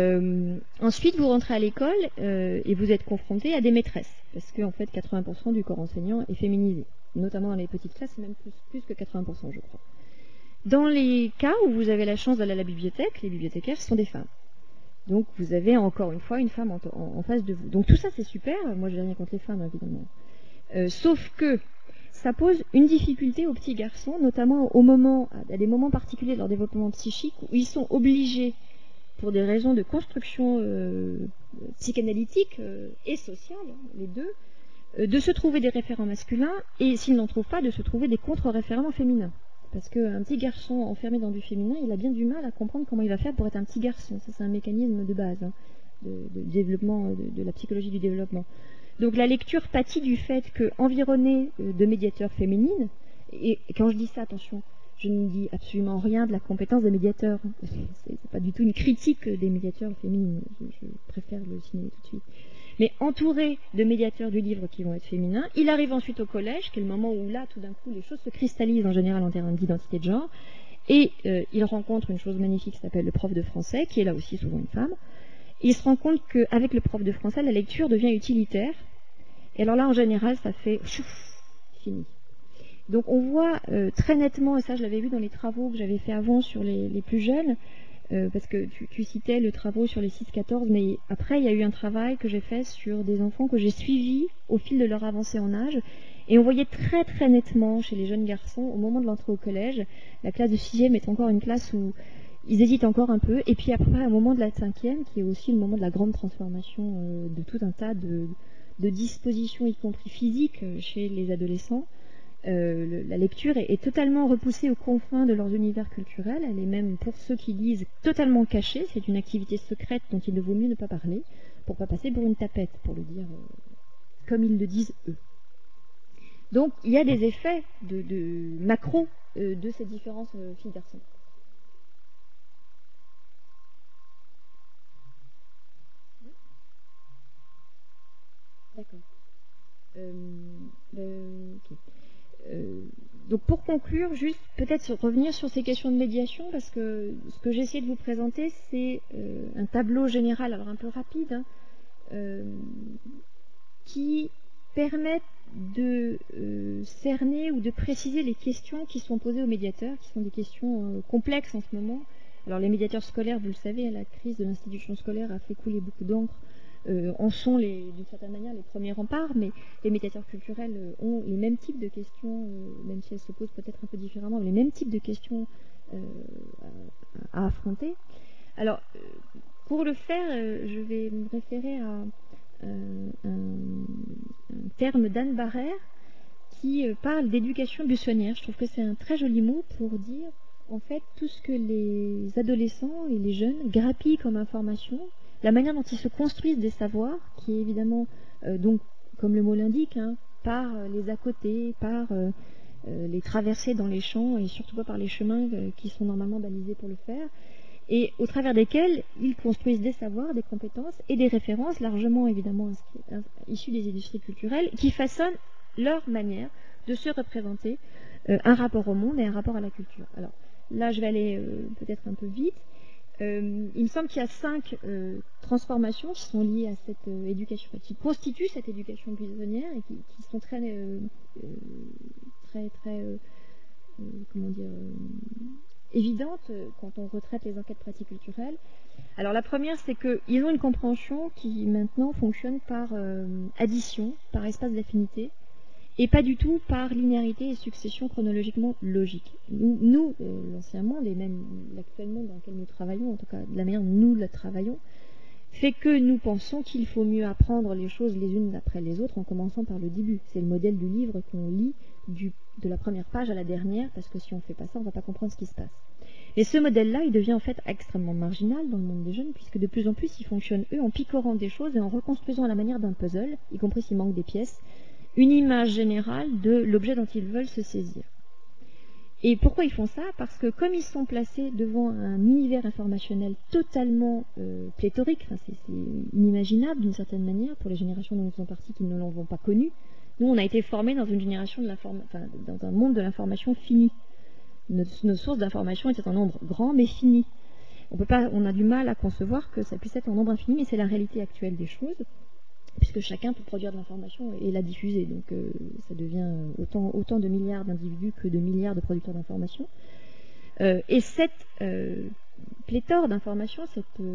pas. Ensuite, vous rentrez à l'école et vous êtes confronté à des maîtresses. Parce qu'en fait, 80% du corps enseignant est féminisé. Notamment dans les petites classes, c'est même plus que 80%, je crois. Dans les cas où vous avez la chance d'aller à la bibliothèque, les bibliothécaires sont des femmes. Donc, vous avez encore une fois une femme en face de vous. Donc, tout ça, c'est super. Moi, je n'ai rien contre les femmes, évidemment. Sauf que ça pose une difficulté aux petits garçons, notamment à des moments particuliers de leur développement psychique, où ils sont obligés, pour des raisons de construction psychanalytique et sociale, les deux, de se trouver des référents masculins, et s'ils n'en trouvent pas, de se trouver des contre-référents féminins. Parce qu'un petit garçon enfermé dans du féminin, il a bien du mal à comprendre comment il va faire pour être un petit garçon. Ça, c'est un mécanisme de base de développement, de la psychologie du développement. Donc la lecture pâtit du fait qu'environnée de médiateurs féminines, et quand je dis ça, attention, je ne dis absolument rien de la compétence des médiateurs. C'est pas du tout une critique des médiateurs féminines. Je préfère le signaler tout de suite. Mais entouré de médiateurs du livre qui vont être féminins, il arrive ensuite au collège, qui est le moment où là, tout d'un coup, les choses se cristallisent en général en termes d'identité de genre, et il rencontre une chose magnifique qui s'appelle le prof de français, qui est là aussi souvent une femme. Il se rend compte qu'avec le prof de français, la lecture devient utilitaire. Et alors là, en général, ça fait fini. Donc on voit très nettement, et ça je l'avais vu dans les travaux que j'avais fait avant sur les plus jeunes, parce que tu citais le travail sur les 6-14, mais après il y a eu un travail que j'ai fait sur des enfants que j'ai suivis au fil de leur avancée en âge, et on voyait très très nettement chez les jeunes garçons, au moment de l'entrée au collège, la classe de 6e est encore une classe où ils hésitent encore un peu, et puis après, au moment de la 5e, qui est aussi le moment de la grande transformation de tout un tas de dispositions, y compris physiques, chez les adolescents, la lecture est totalement repoussée aux confins de leurs univers culturels. Elle est même, pour ceux qui lisent, totalement cachée. C'est une activité secrète dont il ne vaut mieux ne pas parler, pour ne pas passer pour une tapette, pour le dire comme ils le disent eux. Donc, il y a des effets de macro de ces différences filles-garçons. D'accord. Ok. Donc pour conclure, juste peut-être revenir sur ces questions de médiation, parce que ce que j'ai essayé de vous présenter, c'est un tableau général, alors un peu rapide, qui permet de cerner ou de préciser les questions qui sont posées aux médiateurs, qui sont des questions complexes en ce moment. Alors les médiateurs scolaires, vous le savez, la crise de l'institution scolaire a fait couler beaucoup d'encre. En sont d'une certaine manière les premiers remparts, mais les médiateurs culturels ont les mêmes types de questions, même si elles se posent peut-être un peu différemment, les mêmes types de questions à affronter. Alors, Pour le faire, je vais me référer à un terme d'Anne Barrère qui parle d'éducation buissonnière. Je trouve que c'est un très joli mot pour dire en fait tout ce que les adolescents et les jeunes grappillent comme information, la manière dont ils se construisent des savoirs, qui est évidemment, donc, comme le mot l'indique, hein, par les à côté, par les traversées dans les champs et surtout pas par les chemins qui sont normalement balisés pour le faire, et au travers desquels ils construisent des savoirs, des compétences et des références largement évidemment issues des industries culturelles qui façonnent leur manière de se représenter un rapport au monde et un rapport à la culture. Alors là, je vais aller peut-être un peu vite. Il me semble qu'il y a 5 transformations qui sont liées à cette éducation, qui constituent cette éducation buissonnière et qui sont très, comment dire, évidentes quand on retraite les enquêtes pratiques culturelles. Alors la première, c'est qu'ils ont une compréhension qui maintenant fonctionne par addition, par espace d'affinité, et pas du tout par linéarité et succession chronologiquement logique. Nous l'ancien monde, et même l'actuel monde dans lequel nous travaillons, en tout cas de la manière dont nous le travaillons, fait que nous pensons qu'il faut mieux apprendre les choses les unes après les autres en commençant par le début. C'est le modèle du livre qu'on lit de la première page à la dernière, parce que si on ne fait pas ça, on ne va pas comprendre ce qui se passe. Et ce modèle-là, il devient en fait extrêmement marginal dans le monde des jeunes, puisque de plus en plus, ils fonctionnent, eux, en picorant des choses et en reconstruisant à la manière d'un puzzle, y compris s'il manque des pièces, une image générale de l'objet dont ils veulent se saisir. Et pourquoi ils font ça? Parce que comme ils sont placés devant un univers informationnel totalement pléthorique, enfin, c'est inimaginable d'une certaine manière pour les générations dont nous faisons partie qui ne l'ont pas connu. Nous, on a été formés dans une génération dans un monde de l'information fini. Nos sources d'information étaient en nombre grand mais fini. On a du mal à concevoir que ça puisse être en nombre infini, mais c'est la réalité actuelle des choses, puisque chacun peut produire de l'information et la diffuser. Donc ça devient autant de milliards d'individus que de milliards de producteurs d'informations. Et cette pléthore d'informations,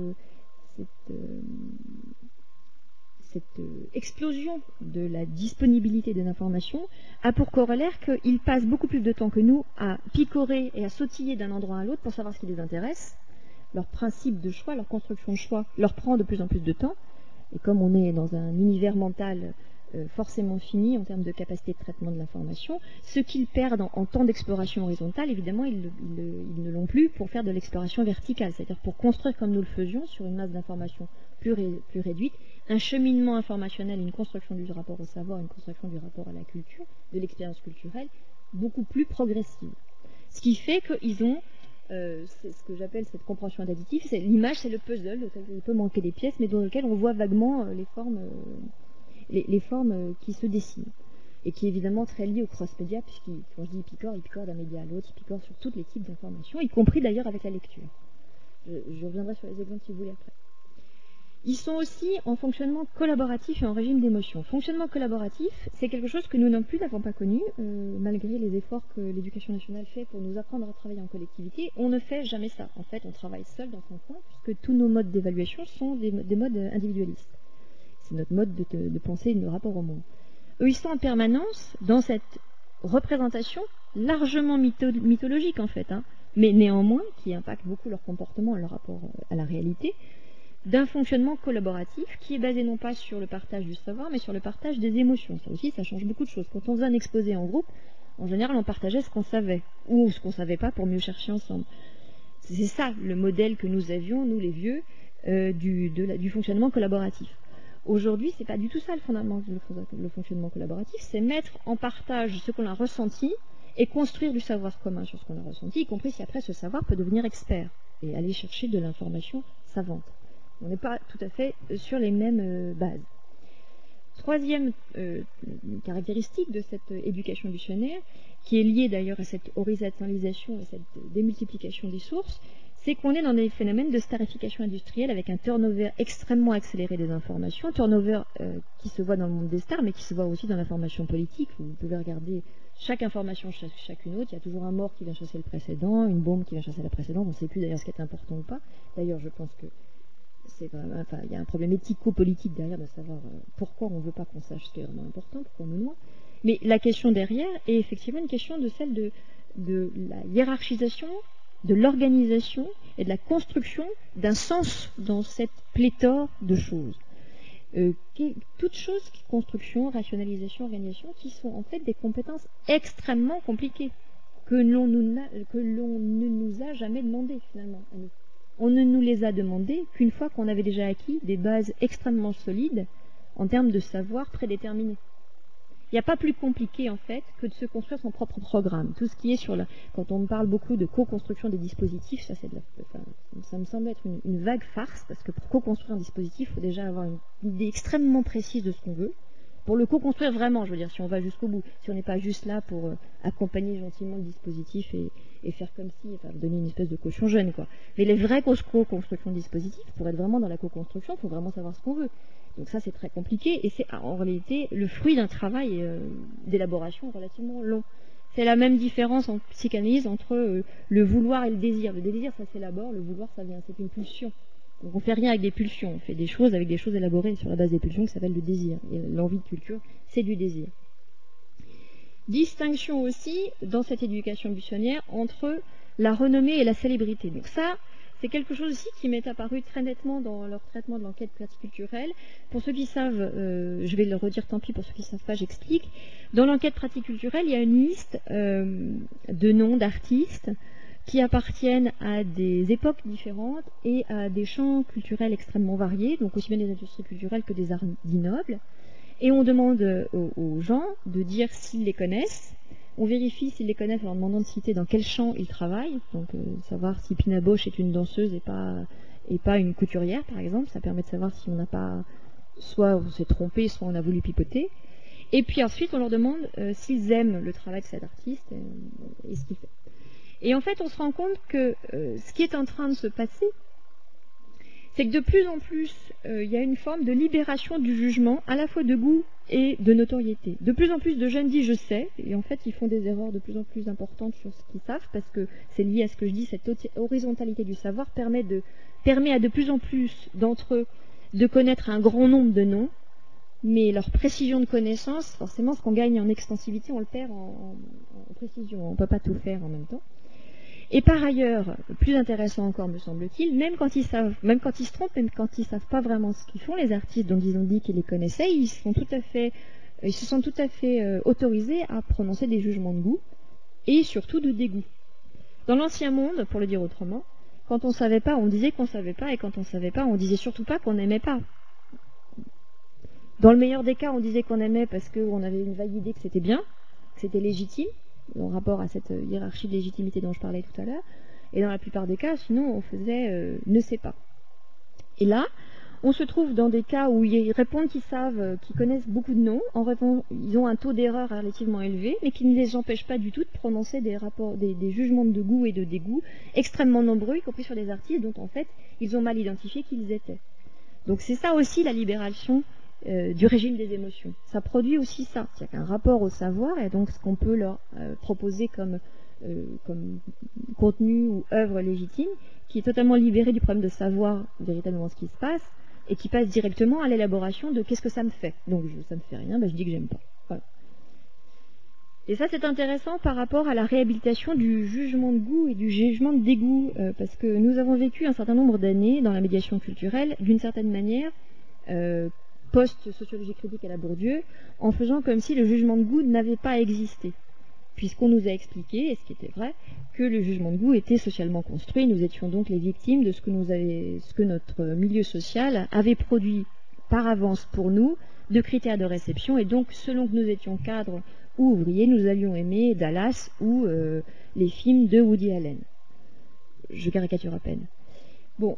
cette explosion de la disponibilité de l'information a pour corollaire qu'ils passent beaucoup plus de temps que nous à picorer et à sautiller d'un endroit à l'autre pour savoir ce qui les intéresse. Leur principe de choix, leur construction de choix leur prend de plus en plus de temps. Et comme on est dans un univers mental forcément fini en termes de capacité de traitement de l'information, ce qu'ils perdent en temps d'exploration horizontale, évidemment, ils ne l'ont plus pour faire de l'exploration verticale, c'est-à-dire pour construire comme nous le faisions sur une masse d'informations plus réduite, un cheminement informationnel, une construction du rapport au savoir, une construction du rapport à la culture, de l'expérience culturelle, beaucoup plus progressive. Ce qui fait qu'ils ont c'est ce que j'appelle cette compréhension additive, c'est l'image, c'est le puzzle, auquel il peut manquer des pièces, mais dans lequel on voit vaguement les formes qui se dessinent. Et qui est évidemment très lié au cross-média, puisqu'il, quand je dis il picore d'un média à l'autre, il picore sur tous les types d'informations, y compris d'ailleurs avec la lecture. Je reviendrai sur les exemples si vous voulez après. Ils sont aussi en fonctionnement collaboratif et en régime d'émotion. Fonctionnement collaboratif, c'est quelque chose que nous non plus n'avons pas connu, malgré les efforts que l'éducation nationale fait pour nous apprendre à travailler en collectivité. On ne fait jamais ça. En fait, on travaille seul dans son coin, puisque tous nos modes d'évaluation sont des modes individualistes. C'est notre mode de pensée et de rapport au monde. Eux, ils sont en permanence dans cette représentation largement mythologique, en fait, hein, mais néanmoins, qui impacte beaucoup leur comportement et leur rapport à la réalité, d'un fonctionnement collaboratif qui est basé non pas sur le partage du savoir, mais sur le partage des émotions. Ça aussi, ça change beaucoup de choses. Quand on faisait un exposé en groupe, en général, on partageait ce qu'on savait, ou ce qu'on ne savait pas pour mieux chercher ensemble. C'est ça le modèle que nous avions, nous les vieux, du fonctionnement collaboratif. Aujourd'hui, c'est pas du tout ça le fondament le fonctionnement collaboratif, c'est mettre en partage ce qu'on a ressenti et construire du savoir commun sur ce qu'on a ressenti, y compris si après ce savoir peut devenir expert et aller chercher de l'information savante. On n'est pas tout à fait sur les mêmes bases. Troisième caractéristique de cette éducation buissonnière, qui est liée d'ailleurs à cette horizontalisation et cette démultiplication des sources, c'est qu'on est dans des phénomènes de starification industrielle avec un turnover extrêmement accéléré des informations, turnover qui se voit dans le monde des stars, mais qui se voit aussi dans l'information politique. Vous pouvez regarder chaque information, chacune autre, il y a toujours un mort qui vient chasser le précédent, une bombe qui vient chasser la précédente, on ne sait plus d'ailleurs ce qui est important ou pas. D'ailleurs, je pense que il y a un problème éthico-politique derrière de savoir pourquoi on ne veut pas qu'on sache ce qui est vraiment important, pourquoi on nous noie. Mais la question derrière est effectivement une question de celle de la hiérarchisation de l'organisation et de la construction d'un sens dans cette pléthore de choses. Toutes choses, construction, rationalisation, organisation, qui sont en fait des compétences extrêmement compliquées que l'on ne nous a jamais demandées finalement à nous. On ne nous les a demandées qu'une fois qu'on avait déjà acquis des bases extrêmement solides en termes de savoir prédéterminés. Il n'y a pas plus compliqué en fait que de se construire son propre programme. Tout ce qui est sur quand on me parle beaucoup de co-construction des dispositifs, ça me semble être une vague farce, parce que pour co-construire un dispositif, il faut déjà avoir une idée extrêmement précise de ce qu'on veut. Pour le co-construire vraiment, je veux dire, si on va jusqu'au bout, si on n'est pas juste là pour accompagner gentiment le dispositif et faire comme si, enfin, donner une espèce de cochon jeune, quoi. Mais les vraies co-constructions de dispositifs, pour être vraiment dans la co-construction, il faut vraiment savoir ce qu'on veut. Donc ça, c'est très compliqué, et c'est en réalité le fruit d'un travail d'élaboration relativement long. C'est la même différence en psychanalyse entre le vouloir et le désir. Le désir, ça s'élabore, le vouloir, ça vient, c'est une pulsion. Donc on fait rien avec des pulsions, on fait des choses avec des choses élaborées sur la base des pulsions qui s'appellent le désir. Et l'envie de culture, c'est du désir. Distinction aussi, dans cette éducation buissonnière, entre la renommée et la célébrité. Donc ça, c'est quelque chose aussi qui m'est apparu très nettement dans leur traitement de l'enquête platiculturelle. Pour ceux qui savent, je vais le redire, tant pis, pour ceux qui ne savent pas, j'explique. Dans l'enquête platiculturelle, il y a une liste de noms d'artistes qui appartiennent à des époques différentes et à des champs culturels extrêmement variés, donc aussi bien des industries culturelles que des arts dits nobles. Et on demande aux gens de dire s'ils les connaissent. On vérifie s'ils les connaissent en leur demandant de citer dans quel champ ils travaillent, donc savoir si Pina Bausch est une danseuse et pas une couturière, par exemple. Ça permet de savoir si on n'a pas, soit on s'est trompé, soit on a voulu pipoter. Et puis ensuite, on leur demande s'ils aiment le travail de cet artiste et ce qu'il fait. Et en fait, on se rend compte que ce qui est en train de se passer, c'est que de plus en plus, il y a une forme de libération du jugement, à la fois de goût et de notoriété. De plus en plus de jeunes disent « je sais », et en fait, ils font des erreurs de plus en plus importantes sur ce qu'ils savent, parce que c'est lié à ce que je dis, cette horizontalité du savoir permet à de plus en plus d'entre eux de connaître un grand nombre de noms, mais leur précision de connaissance, forcément, ce qu'on gagne en extensivité, on le perd en précision. On ne peut pas tout faire en même temps. Et par ailleurs, plus intéressant encore me semble-t-il, même quand ils se trompent, même quand ils ne savent pas vraiment ce qu'ils font, les artistes dont ils ont dit qu'ils les connaissaient, ils se sentent tout à fait autorisés à prononcer des jugements de goût et surtout de dégoût. Dans l'ancien monde, pour le dire autrement, quand on ne savait pas, on disait qu'on ne savait pas, et quand on ne savait pas, on disait surtout pas qu'on n'aimait pas. Dans le meilleur des cas, on disait qu'on aimait parce qu'on avait une vague idée que c'était bien, que c'était légitime, en rapport à cette hiérarchie de légitimité dont je parlais tout à l'heure. Et dans la plupart des cas, sinon, on faisait ne sait pas. Et là, on se trouve dans des cas où ils répondent qu'ils savent, qu'ils connaissent beaucoup de noms, ils ont un taux d'erreur relativement élevé, mais qui ne les empêche pas du tout de prononcer des jugements de goût et de dégoût extrêmement nombreux, y compris sur des artistes dont en fait ils ont mal identifié qui ils étaient. Donc c'est ça aussi la libération du régime des émotions. Ça produit aussi ça, c'est-à-dire qu'un rapport au savoir, et donc ce qu'on peut leur proposer comme contenu ou œuvre légitime, qui est totalement libéré du problème de savoir véritablement ce qui se passe, et qui passe directement à l'élaboration de qu'est-ce que ça me fait. Donc ça me fait rien, je dis que j'aime pas. Voilà. Et ça c'est intéressant par rapport à la réhabilitation du jugement de goût et du jugement de dégoût, parce que nous avons vécu un certain nombre d'années dans la médiation culturelle, d'une certaine manière, post-sociologie critique à la Bourdieu, en faisant comme si le jugement de goût n'avait pas existé. Puisqu'on nous a expliqué, et ce qui était vrai, que le jugement de goût était socialement construit. Nous étions donc les victimes de ce que notre milieu social avait produit par avance pour nous, de critères de réception, et donc selon que nous étions cadres ou ouvriers, nous allions aimer Dallas ou les films de Woody Allen. Je caricature à peine. Bon,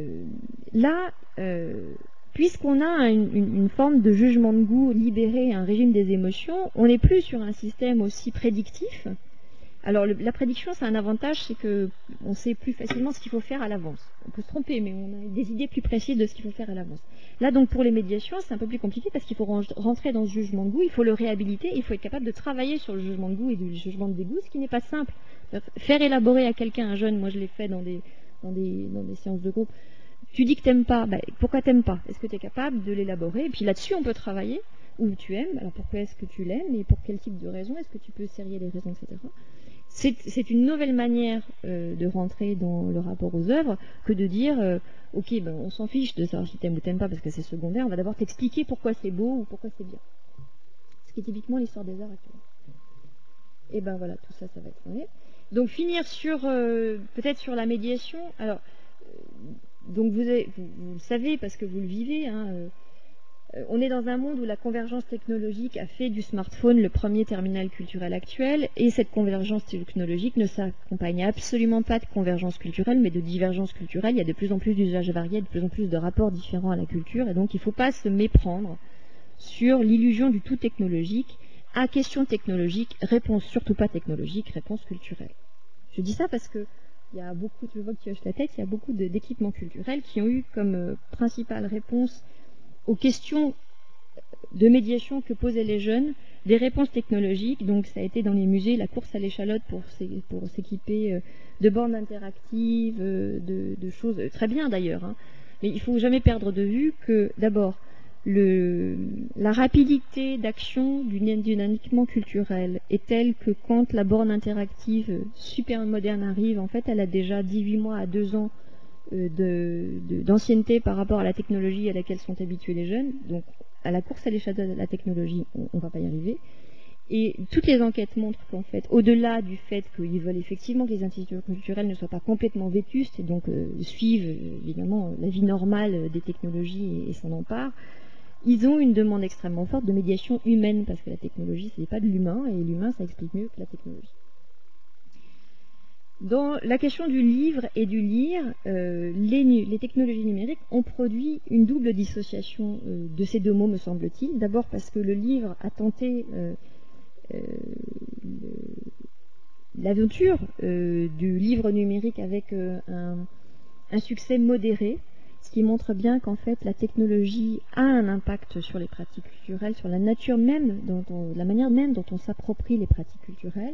là, puisqu'on a une forme de jugement de goût libéré, un régime des émotions, on n'est plus sur un système aussi prédictif. Alors la prédiction, c'est un avantage, c'est qu'on sait plus facilement ce qu'il faut faire à l'avance. On peut se tromper, mais on a des idées plus précises de ce qu'il faut faire à l'avance. Là, donc, pour les médiations, c'est un peu plus compliqué parce qu'il faut rentrer dans ce jugement de goût, il faut le réhabiliter, il faut être capable de travailler sur le jugement de goût et du jugement de dégoût, ce qui n'est pas simple. Faire élaborer à quelqu'un, un jeune, moi je l'ai fait dans des séances de groupe, tu dis que t'aimes pas, pourquoi t'aimes pas? Est-ce que tu es capable de l'élaborer? Et puis là-dessus, on peut travailler. Ou tu aimes, alors pourquoi est-ce que tu l'aimes? Et pour quel type de raison? Est-ce que tu peux serrer les raisons, etc. c'est une nouvelle manière de rentrer dans le rapport aux œuvres que de dire ok, ben, on s'en fiche de savoir si t'aimes ou t'aimes pas parce que c'est secondaire, on va d'abord t'expliquer pourquoi c'est beau ou pourquoi c'est bien. Ce qui est typiquement l'histoire des arts actuels. Et ben voilà, tout ça, ça va être fait. Donc finir sur peut-être sur la médiation. Alors, donc vous le savez parce que vous le vivez, hein, on est dans un monde où la convergence technologique a fait du smartphone le premier terminal culturel actuel, et cette convergence technologique ne s'accompagne absolument pas de convergence culturelle, mais de divergence culturelle. Il y a de plus en plus d'usages variés, de plus en plus de rapports différents à la culture, et donc il ne faut pas se méprendre sur l'illusion du tout technologique. À question technologique, réponse surtout pas technologique, réponse culturelle. Je dis ça parce que il y a beaucoup, je vois que tu hoches la tête, il y a beaucoup d'équipements culturels qui ont eu comme principale réponse aux questions de médiation que posaient les jeunes, des réponses technologiques. Donc ça a été dans les musées la course à l'échalote pour s'équiper de bornes interactives, de choses très bien d'ailleurs. Hein. Mais il ne faut jamais perdre de vue que d'abord la rapidité d'action d'un équipement culturel est telle que quand la borne interactive super moderne arrive, en fait elle a déjà 18 mois à 2 ans d'ancienneté par rapport à la technologie à laquelle sont habitués les jeunes. Donc à la course à l'échalote de la technologie, on ne va pas y arriver. Et toutes les enquêtes montrent qu'en fait, au-delà du fait qu'ils veulent effectivement que les institutions culturelles ne soient pas complètement vétustes et donc suivent évidemment la vie normale des technologies et s'en emparent, ils ont une demande extrêmement forte de médiation humaine parce que la technologie, ce n'est pas de l'humain et l'humain, ça explique mieux que la technologie. Dans la question du livre et du lire, les technologies numériques ont produit une double dissociation de ces deux mots, me semble-t-il. D'abord parce que le livre a tenté l'aventure du livre numérique avec un succès modéré, ce qui montre bien qu'en fait la technologie a un impact sur les pratiques culturelles, sur la nature même, la manière même dont on s'approprie les pratiques culturelles.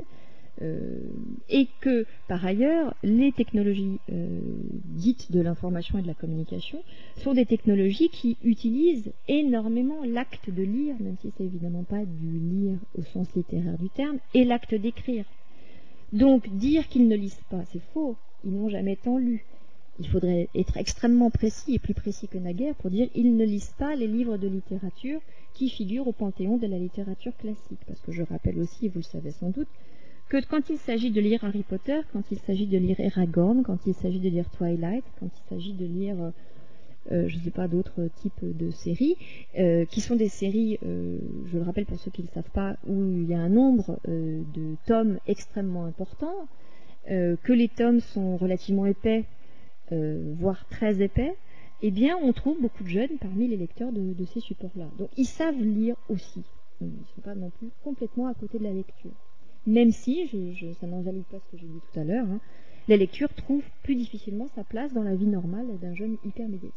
Et que, par ailleurs, les technologies dites de l'information et de la communication sont des technologies qui utilisent énormément l'acte de lire, même si c'est évidemment pas du lire au sens littéraire du terme, et l'acte d'écrire. Donc, dire qu'ils ne lisent pas, c'est faux. Ils n'ont jamais tant lu. Il faudrait être extrêmement précis, et plus précis que naguère, pour dire qu'ils ne lisent pas les livres de littérature qui figurent au panthéon de la littérature classique. Parce que je rappelle aussi, et vous le savez sans doute, que quand il s'agit de lire Harry Potter, quand il s'agit de lire Eragon, quand il s'agit de lire Twilight, quand il s'agit de lire, je ne sais pas, d'autres types de séries, qui sont des séries, je le rappelle pour ceux qui ne le savent pas, où il y a un nombre de tomes extrêmement important, que les tomes sont relativement épais, voire très épais, eh bien on trouve beaucoup de jeunes parmi les lecteurs de ces supports-là. Donc ils savent lire aussi. Ils ne sont pas non plus complètement à côté de la lecture. Même si, ça n'invalide pas ce que j'ai dit tout à l'heure, hein, la lecture trouve plus difficilement sa place dans la vie normale d'un jeune hyper médiatique.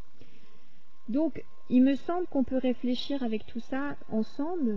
Donc, il me semble qu'on peut réfléchir avec tout ça ensemble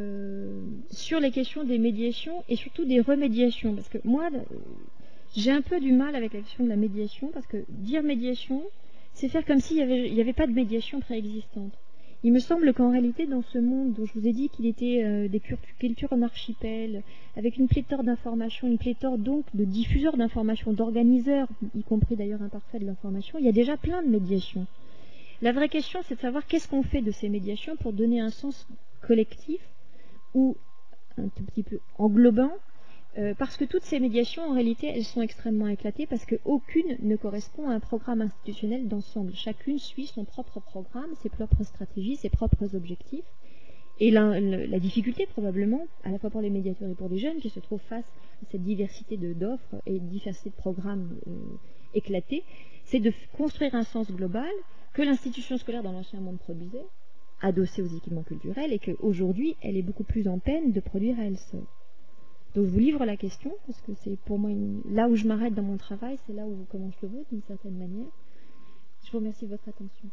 sur les questions des médiations et surtout des remédiations. Parce que moi, j'ai un peu du mal avec la question de la médiation, parce que dire médiation, c'est faire comme s'il n'y avait pas de médiation préexistante. Il me semble qu'en réalité, dans ce monde dont je vous ai dit qu'il était des cultures en archipel, avec une pléthore d'informations, une pléthore donc de diffuseurs d'informations, d'organiseurs, y compris d'ailleurs imparfaits de l'information, il y a déjà plein de médiations. La vraie question, c'est de savoir qu'est-ce qu'on fait de ces médiations pour donner un sens collectif ou un tout petit peu englobant, parce que toutes ces médiations, en réalité, elles sont extrêmement éclatées parce qu'aucune ne correspond à un programme institutionnel d'ensemble. Chacune suit son propre programme, ses propres stratégies, ses propres objectifs. Et la difficulté, probablement, à la fois pour les médiateurs et pour les jeunes qui se trouvent face à cette diversité d'offres et une diversité de programmes éclatés, c'est de construire un sens global que l'institution scolaire dans l'ancien monde produisait, adossée aux équipements culturels, et qu'aujourd'hui, elle est beaucoup plus en peine de produire à elle seule. Donc je vous livre la question, parce que c'est pour moi là où je m'arrête dans mon travail, c'est là où commence le vôtre d'une certaine manière. Je vous remercie de votre attention.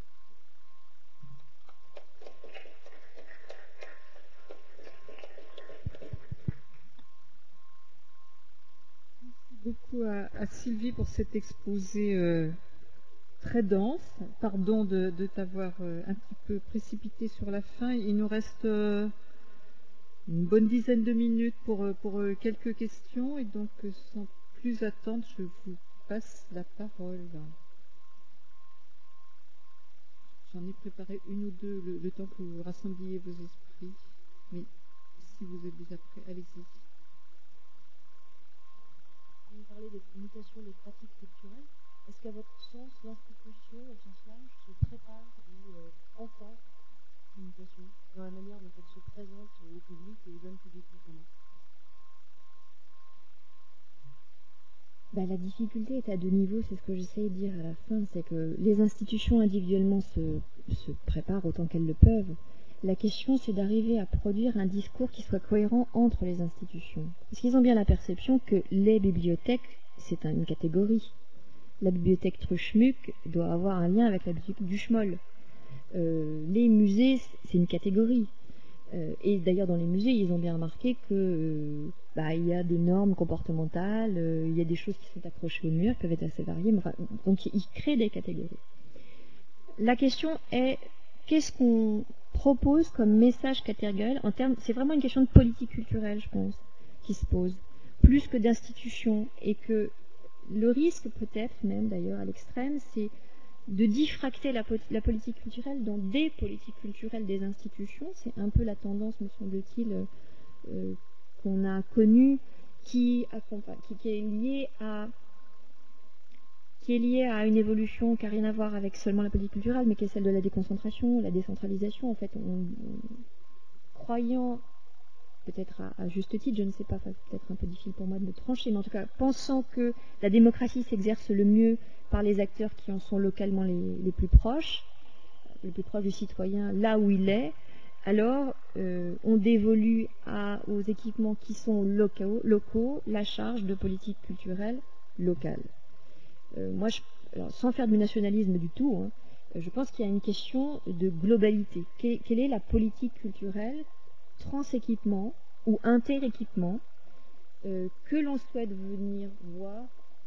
Merci beaucoup à Sylvie pour cet exposé très dense. Pardon de t'avoir un petit peu précipité sur la fin. Il nous reste une bonne dizaine de minutes pour quelques questions, et donc sans plus attendre, je vous passe la parole. J'en ai préparé une ou deux, le temps que vous rassembliez vos esprits. Mais si vous êtes déjà prêts, allez-y. Vous parlez des mutations des pratiques culturelles. Est-ce qu'à votre sens, l'institution, au sens large, se prépare ou entend ces mutations dans la manière dont elles se présentent au public et aux jeunes publics notamment? La difficulté est à deux niveaux, c'est ce que j'essaie de dire à la fin, c'est que les institutions individuellement se préparent autant qu'elles le peuvent. La question, c'est d'arriver à produire un discours qui soit cohérent entre les institutions. Parce qu'ils ont bien la perception que les bibliothèques, c'est une catégorie. La bibliothèque Truchmuc doit avoir un lien avec la bibliothèque du Schmoll. Les musées, c'est une catégorie. Et d'ailleurs, dans les musées, ils ont bien remarqué que il y a des normes comportementales, il y a des choses qui sont accrochées au mur, qui peuvent être assez variées. Mais enfin, donc, ils créent des catégories. La question est, qu'est-ce qu'on propose comme message catégoriel en termes, c'est vraiment une question de politique culturelle, je pense, qui se pose, plus que d'institution. Et que le risque, peut-être même d'ailleurs à l'extrême, c'est de diffracter la politique culturelle dans des politiques culturelles des institutions. C'est un peu la tendance, me semble-t-il, qu'on a connue, qui est liée à une évolution qui n'a rien à voir avec seulement la politique culturelle, mais qui est celle de la déconcentration, la décentralisation. En fait, croyant, peut-être à juste titre, je ne sais pas, peut-être un peu difficile pour moi de me trancher, mais en tout cas, pensant que la démocratie s'exerce le mieux par les acteurs qui en sont localement les plus proches du citoyen, là où il est, alors on dévolue aux équipements qui sont locaux la charge de politique culturelle locale. Moi, alors, sans faire du nationalisme du tout, hein, je pense qu'il y a une question de globalité. Quelle est la politique culturelle trans-équipement ou inter-équipement que l'on souhaite venir voir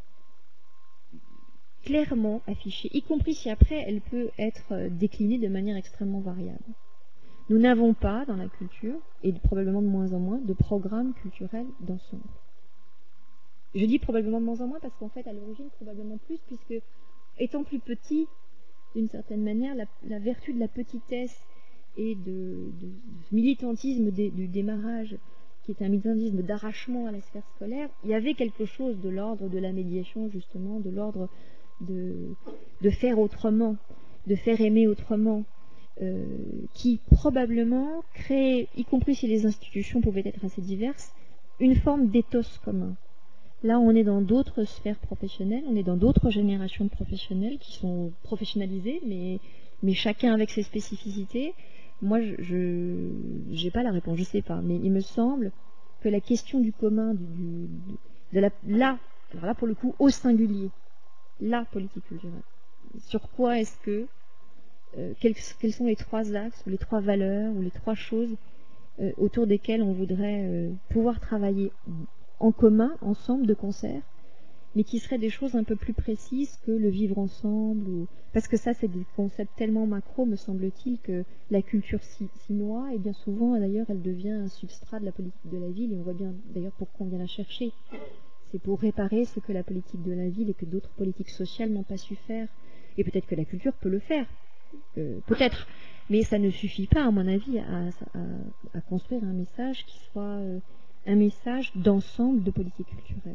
clairement affichée, y compris si après elle peut être déclinée de manière extrêmement variable. Nous n'avons pas dans la culture, et probablement de moins en moins, de programme culturel d'ensemble. Je dis probablement de moins en moins parce qu'en fait, à l'origine, probablement plus, puisque étant plus petit, d'une certaine manière, la vertu de la petitesse et de militantisme du démarrage, qui est un militantisme d'arrachement à la sphère scolaire, il y avait quelque chose de l'ordre de la médiation, justement, de l'ordre de faire autrement, de faire aimer autrement, qui probablement crée, y compris si les institutions pouvaient être assez diverses, une forme d'éthos commun. Là, on est dans d'autres sphères professionnelles, on est dans d'autres générations de professionnels qui sont professionnalisés, mais chacun avec ses spécificités. Moi, je n'ai pas la réponse, je ne sais pas, mais il me semble que la question du commun, alors là pour le coup, au singulier, la politique culturelle. Sur quoi est-ce que, quels sont les trois axes, ou les trois valeurs, ou les trois choses autour desquelles on voudrait pouvoir travailler en commun, ensemble, de concert, mais qui seraient des choses un peu plus précises que le vivre ensemble, parce que ça, c'est des concepts tellement macro, me semble-t-il, que la culture s'y noie, et bien souvent, d'ailleurs, elle devient un substrat de la politique de la ville, et on voit bien, d'ailleurs, pourquoi on vient la chercher. C'est pour réparer ce que la politique de la ville et que d'autres politiques sociales n'ont pas su faire. Et peut-être que la culture peut le faire, peut-être, mais ça ne suffit pas, à mon avis, à construire un message qui soit un message d'ensemble de politique culturelle.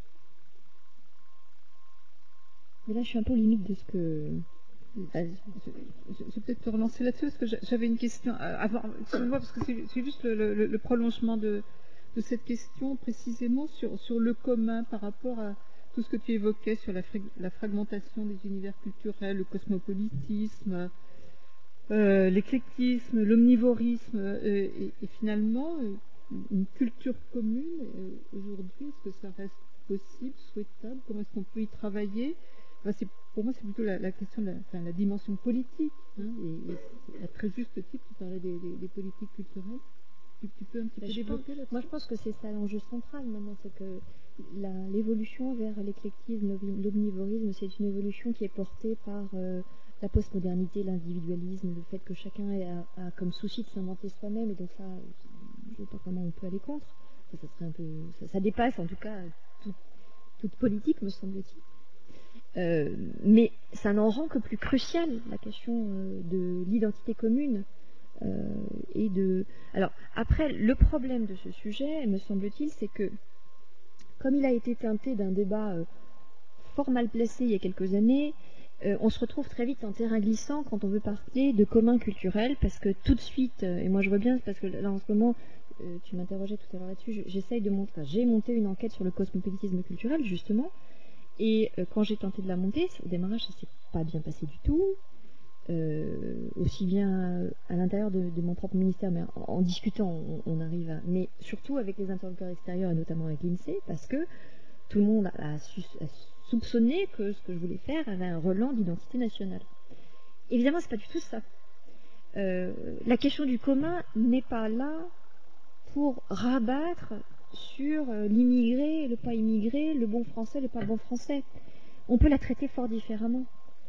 Mais là, je suis un peu limite de ce que... Je vais peut-être te relancer là-dessus, parce que j'avais une question avant. Excuse-moi, parce que c'est juste le prolongement de cette question, précisément sur le commun par rapport à tout ce que tu évoquais sur la fragmentation des univers culturels, le cosmopolitisme, l'éclectisme, l'omnivorisme, et finalement, une culture commune, aujourd'hui, est-ce que ça reste possible, souhaitable? Comment est-ce qu'on peut y travailler? Pour moi, c'est plutôt la question de la dimension politique. Hein, et à très juste titre, tu parlais des politiques culturelles. Tu peux un petit peu développer là-dessus? Moi, je pense que c'est ça l'enjeu central maintenant, c'est que l'évolution vers l'éclectisme, l'omnivorisme, c'est une évolution qui est portée par la postmodernité, l'individualisme, le fait que chacun a comme souci de s'inventer soi-même, et donc ça, je vois pas comment on peut aller contre. Ça serait un peu, ça dépasse en tout cas toute politique, me semble-t-il. Mais ça n'en rend que plus crucial la question de l'identité commune. Et de... Alors, après, le problème de ce sujet, me semble-t-il, c'est que, comme il a été teinté d'un débat fort mal placé il y a quelques années, on se retrouve très vite en terrain glissant quand on veut parler de commun culturel, parce que tout de suite, et moi je vois bien, parce que là en ce moment, tu m'interrogeais tout à l'heure là-dessus, j'essaye de monter, enfin, j'ai monté une enquête sur le cosmopolitisme culturel, justement, et quand j'ai tenté de la monter, au démarrage, ça s'est pas bien passé du tout. Aussi bien à l'intérieur de mon propre ministère, mais en discutant, on arrive à... Mais surtout avec les interlocuteurs extérieurs, et notamment avec l'INSEE, parce que tout le monde a soupçonné que ce que je voulais faire avait un relent d'identité nationale. Évidemment, c'est pas du tout ça. La question du commun n'est pas là pour rabattre sur l'immigré, le pas immigré, le bon français, le pas bon français. On peut la traiter fort différemment.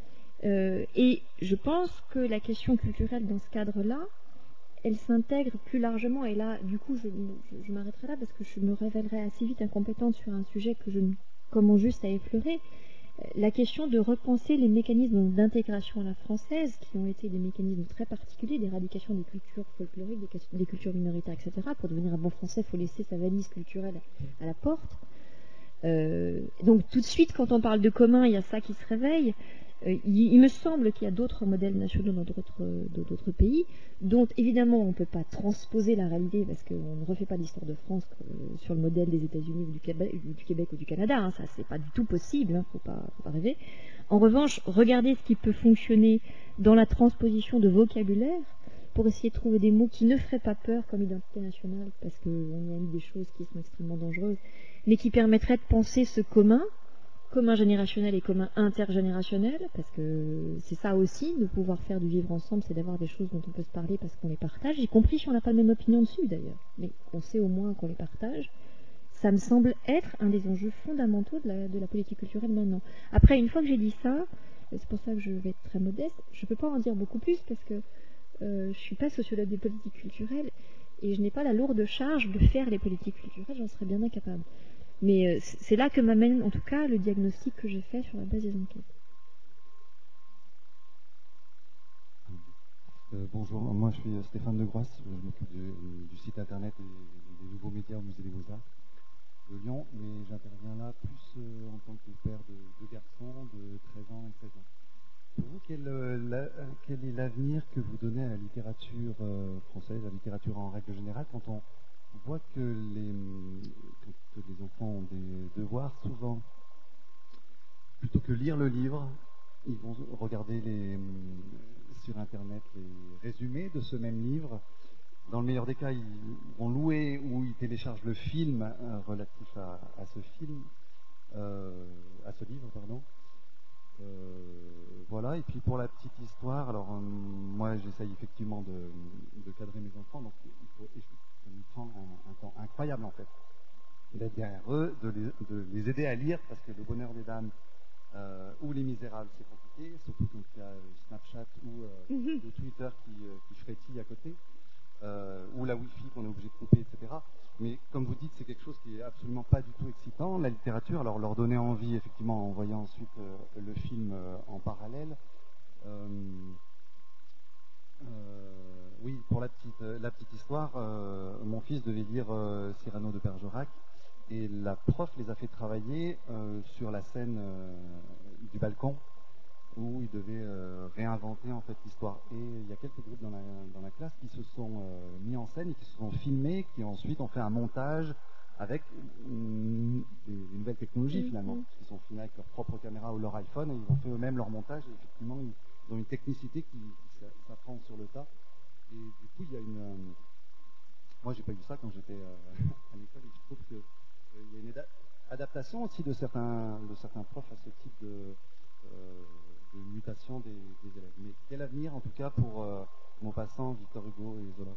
Et je pense que la question culturelle dans ce cadre-là, elle s'intègre plus largement. Et là, du coup, je m'arrêterai là parce que je me révélerai assez vite incompétente sur un sujet que je ne commence juste à effleurer. La question de repenser les mécanismes d'intégration à la française, qui ont été des mécanismes très particuliers, d'éradication des cultures folkloriques, des cultures minoritaires, etc. Pour devenir un bon français, il faut laisser sa valise culturelle à la porte. Donc tout de suite, quand on parle de commun, il y a ça qui se réveille. Il me semble qu'il y a d'autres modèles nationaux dans d'autres pays, dont évidemment on ne peut pas transposer la réalité parce qu'on ne refait pas l'histoire de France sur le modèle des États-Unis ou du Québec ou du Canada. Hein, ça, c'est pas du tout possible, hein, faut pas rêver. En revanche, regardez ce qui peut fonctionner dans la transposition de vocabulaire pour essayer de trouver des mots qui ne feraient pas peur comme identité nationale, parce qu'on y a mis des choses qui sont extrêmement dangereuses, mais qui permettraient de penser ce commun générationnel et commun intergénérationnel, parce que c'est ça aussi, de pouvoir faire du vivre ensemble, c'est d'avoir des choses dont on peut se parler parce qu'on les partage, y compris si on n'a pas la même opinion dessus d'ailleurs, mais on sait au moins qu'on les partage. Ça me semble être un des enjeux fondamentaux de la politique culturelle maintenant. Après, une fois que j'ai dit ça, c'est pour ça que je vais être très modeste, je ne peux pas en dire beaucoup plus parce que je ne suis pas sociologue des politiques culturelles et je n'ai pas la lourde charge de faire les politiques culturelles, j'en serais bien incapable. Mais c'est là que m'amène en tout cas le diagnostic que j'ai fait sur la base des enquêtes. Bonjour, moi je suis Stéphane de Groisse, je m'occupe du site internet et des nouveaux médias au Musée des Beaux-Arts de Lyon, mais j'interviens là plus en tant que père de deux garçons de 13 ans et 16 ans. Pour vous, quel est l'avenir que vous donnez à la littérature française, à la littérature en règle générale, quand on voit que les enfants ont des devoirs, souvent, plutôt que lire le livre, ils vont regarder sur Internet les résumés de ce même livre. Dans le meilleur des cas, ils vont louer ou ils téléchargent le film relatif à ce film, à ce livre, pardon. Voilà, et puis pour la petite histoire, alors moi j'essaye effectivement de cadrer mes enfants, donc ça me prend un temps incroyable en fait. Et d'être derrière eux, de les aider à lire, parce que Le Bonheur des Dames ou Les Misérables, c'est compliqué, surtout quand il y a Snapchat ou Twitter qui frétille à côté, ou la Wi-Fi qu'on est obligé de couper, etc. Mais comme vous dites, c'est quelque chose qui est absolument pas du tout excitant, la littérature. Alors leur donner envie, effectivement, en voyant ensuite le film en parallèle. Oui, pour la petite histoire, mon fils devait lire Cyrano de Bergerac et la prof les a fait travailler sur la scène du balcon où ils devaient réinventer en fait l'histoire. Et il y a quelques groupes dans la classe qui se sont mis en scène et qui se sont filmés, qui ensuite ont fait un montage avec des nouvelles technologies finalement, parce qu'ils sont filmés avec leur propre caméra ou leur iPhone et ils ont fait eux-mêmes leur montage et effectivement ils ont une technicité qui s'apprend sur le tas. Et du coup il y a moi j'ai pas eu ça quand j'étais à l'école et je trouve que il y a une adaptation aussi de certains profs à ce type de mutation des élèves. Mais quel avenir en tout cas pour Maupassant, Victor Hugo et Zola?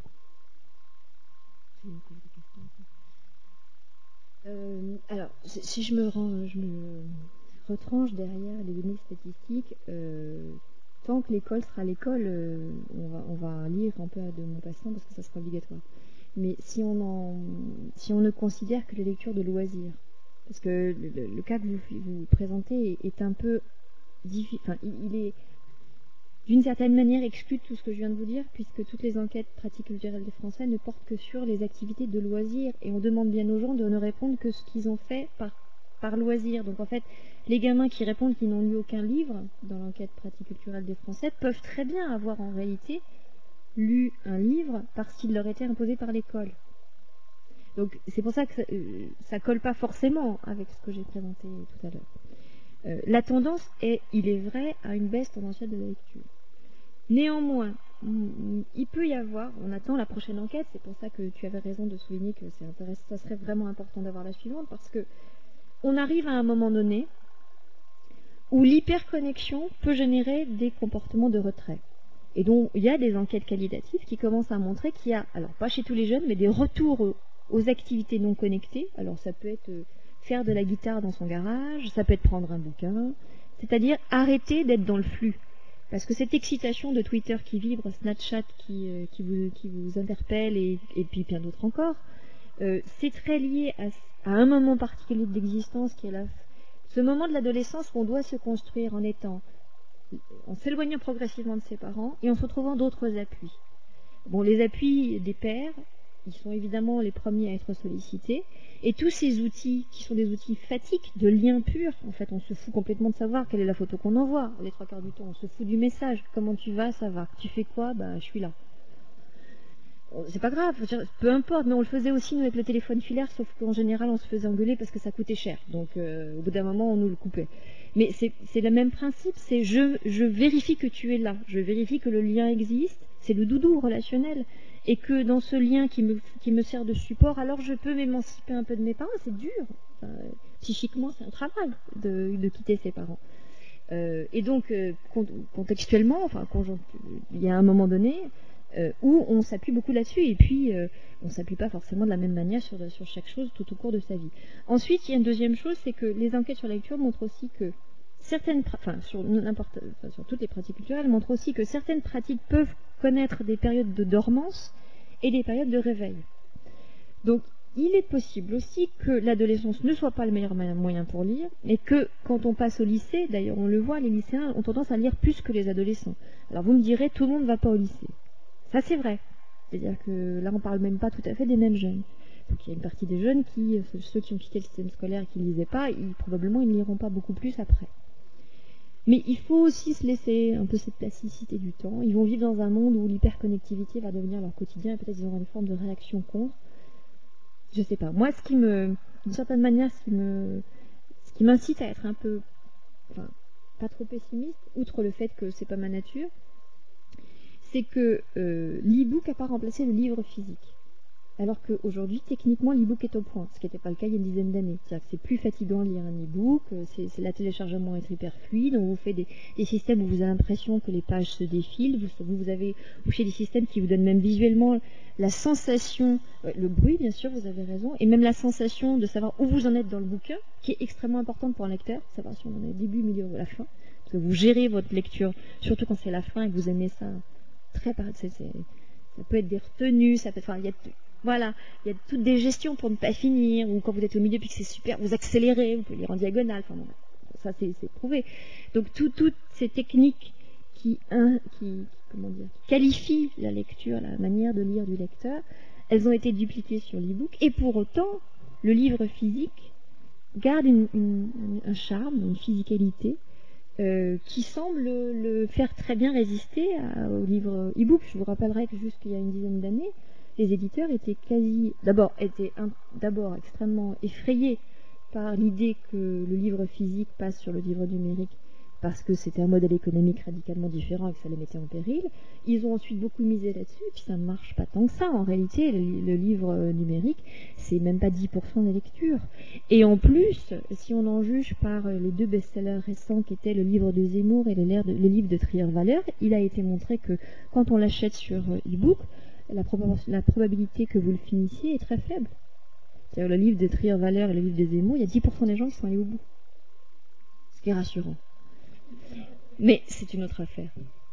Alors, si je me retranche derrière les données statistiques, tant que l'école sera l'école, on va lire un peu de Maupassant parce que ça sera obligatoire. mais si on ne considère que les lectures de loisirs, parce que le cas que vous présentez est un peu difficile, enfin, il est d'une certaine manière exclu de tout ce que je viens de vous dire, puisque toutes les enquêtes pratiques culturelles des Français ne portent que sur les activités de loisirs, et on demande bien aux gens de ne répondre que ce qu'ils ont fait par loisir. Donc en fait, les gamins qui répondent qu'ils n'ont lu aucun livre dans l'enquête pratique culturelle des Français peuvent très bien avoir en réalité lu un livre parce qu'il leur était imposé par l'école. Donc c'est pour ça que ça colle pas forcément avec ce que j'ai présenté tout à l'heure. La tendance est, il est vrai, à une baisse tendancielle de la lecture. Néanmoins, il peut y avoir, on attend la prochaine enquête, c'est pour ça que tu avais raison de souligner que ça serait vraiment important d'avoir la suivante, parce que on arrive à un moment donné où l'hyperconnexion peut générer des comportements de retrait. Et donc, il y a des enquêtes qualitatives qui commencent à montrer qu'il y a, alors pas chez tous les jeunes, mais des retours aux activités non connectées. Alors, ça peut être faire de la guitare dans son garage, ça peut être prendre un bouquin, c'est-à-dire arrêter d'être dans le flux. Parce que cette excitation de Twitter qui vibre, Snapchat qui vous interpelle et puis bien d'autres encore, c'est très lié à un moment particulier de l'existence qui est ce moment de l'adolescence où on doit se construire en s'éloignant progressivement de ses parents et en se retrouvant d'autres appuis. Bon, les appuis des pères, ils sont évidemment les premiers à être sollicités, et tous ces outils qui sont des outils fatiques, de liens purs, en fait on se fout complètement de savoir quelle est la photo qu'on envoie, les 3/4 du temps on se fout du message, comment tu vas, ça va, tu fais quoi, bah je suis là. C'est pas grave, peu importe, mais on le faisait aussi nous avec le téléphone filaire, sauf qu'en général on se faisait engueuler parce que ça coûtait cher, donc au bout d'un moment on nous le coupait. Mais c'est le même principe, c'est je vérifie que tu es là, je vérifie que le lien existe, c'est le doudou relationnel, et que dans ce lien qui me sert de support, alors je peux m'émanciper un peu de mes parents, c'est dur, enfin, psychiquement c'est un travail de quitter ses parents. Et donc contextuellement, enfin il y a un moment donné où on s'appuie beaucoup là-dessus, et puis on s'appuie pas forcément de la même manière sur chaque chose tout au cours de sa vie. Ensuite, il y a une deuxième chose, c'est que les enquêtes sur la lecture montrent aussi que sur toutes les pratiques culturelles, montrent aussi que certaines pratiques peuvent connaître des périodes de dormance et des périodes de réveil. Donc, il est possible aussi que l'adolescence ne soit pas le meilleur moyen pour lire, et que quand on passe au lycée, d'ailleurs on le voit, les lycéens ont tendance à lire plus que les adolescents. Alors vous me direz, tout le monde ne va pas au lycée. Ça c'est vrai. C'est-à-dire que là on parle même pas tout à fait des mêmes jeunes. Donc il y a une partie des jeunes ceux qui ont quitté le système scolaire et qui ne lisaient pas, probablement ils ne liront pas beaucoup plus après. Mais il faut aussi se laisser un peu cette plasticité du temps. Ils vont vivre dans un monde où l'hyperconnectivité va devenir leur quotidien, et peut-être ils auront une forme de réaction contre. Je sais pas. Moi, d'une certaine manière, ce qui m'incite à être un peu, enfin, pas trop pessimiste, outre le fait que c'est pas ma nature, c'est que l'e-book n'a pas remplacé le livre physique. Alors qu'aujourd'hui, techniquement, l'e-book est au point, ce qui n'était pas le cas il y a une dizaine d'années. C'est-à-dire que c'est plus fatigant de lire un e-book, la téléchargement est hyper fluide, on vous fait des systèmes où vous avez l'impression que les pages se défilent, vous avez des systèmes qui vous donnent même visuellement la sensation, le bruit bien sûr, vous avez raison, et même la sensation de savoir où vous en êtes dans le bouquin, qui est extrêmement importante pour un lecteur, savoir si on en est au début, milieu ou à la fin, parce que vous gérez votre lecture, surtout quand c'est la fin et que vous aimez ça ça peut être des retenues, ça peut être, voilà, il y a toutes des gestions pour ne pas finir, ou quand vous êtes au milieu puis que c'est super, vous accélérez, vous pouvez lire en diagonale, enfin, ça c'est prouvé. Donc toutes ces techniques qui qualifient la lecture, la manière de lire du lecteur, elles ont été dupliquées sur l'e-book, et pour autant, le livre physique garde un charme, une physicalité qui semble le faire très bien résister au livre e-book. Je vous rappellerai que jusqu'il y a une dizaine d'années, les éditeurs étaient d'abord extrêmement effrayés par l'idée que le livre physique passe sur le livre numérique, parce que c'était un modèle économique radicalement différent et que ça les mettait en péril. Ils ont ensuite beaucoup misé là-dessus, et puis ça ne marche pas tant que ça. En réalité, le livre numérique, c'est même pas 10% des lectures. Et en plus, si on en juge par les deux best-sellers récents qui étaient le livre de Zemmour et le livre de Trier-Valeur, il a été montré que quand on l'achète sur e-book, la probabilité que vous le finissiez est très faible. C'est-à-dire le livre de Trier-Valeur et le livre de Zemmour, il y a 10% des gens qui sont allés au bout. Ce qui est rassurant. Mais c'est une autre affaire.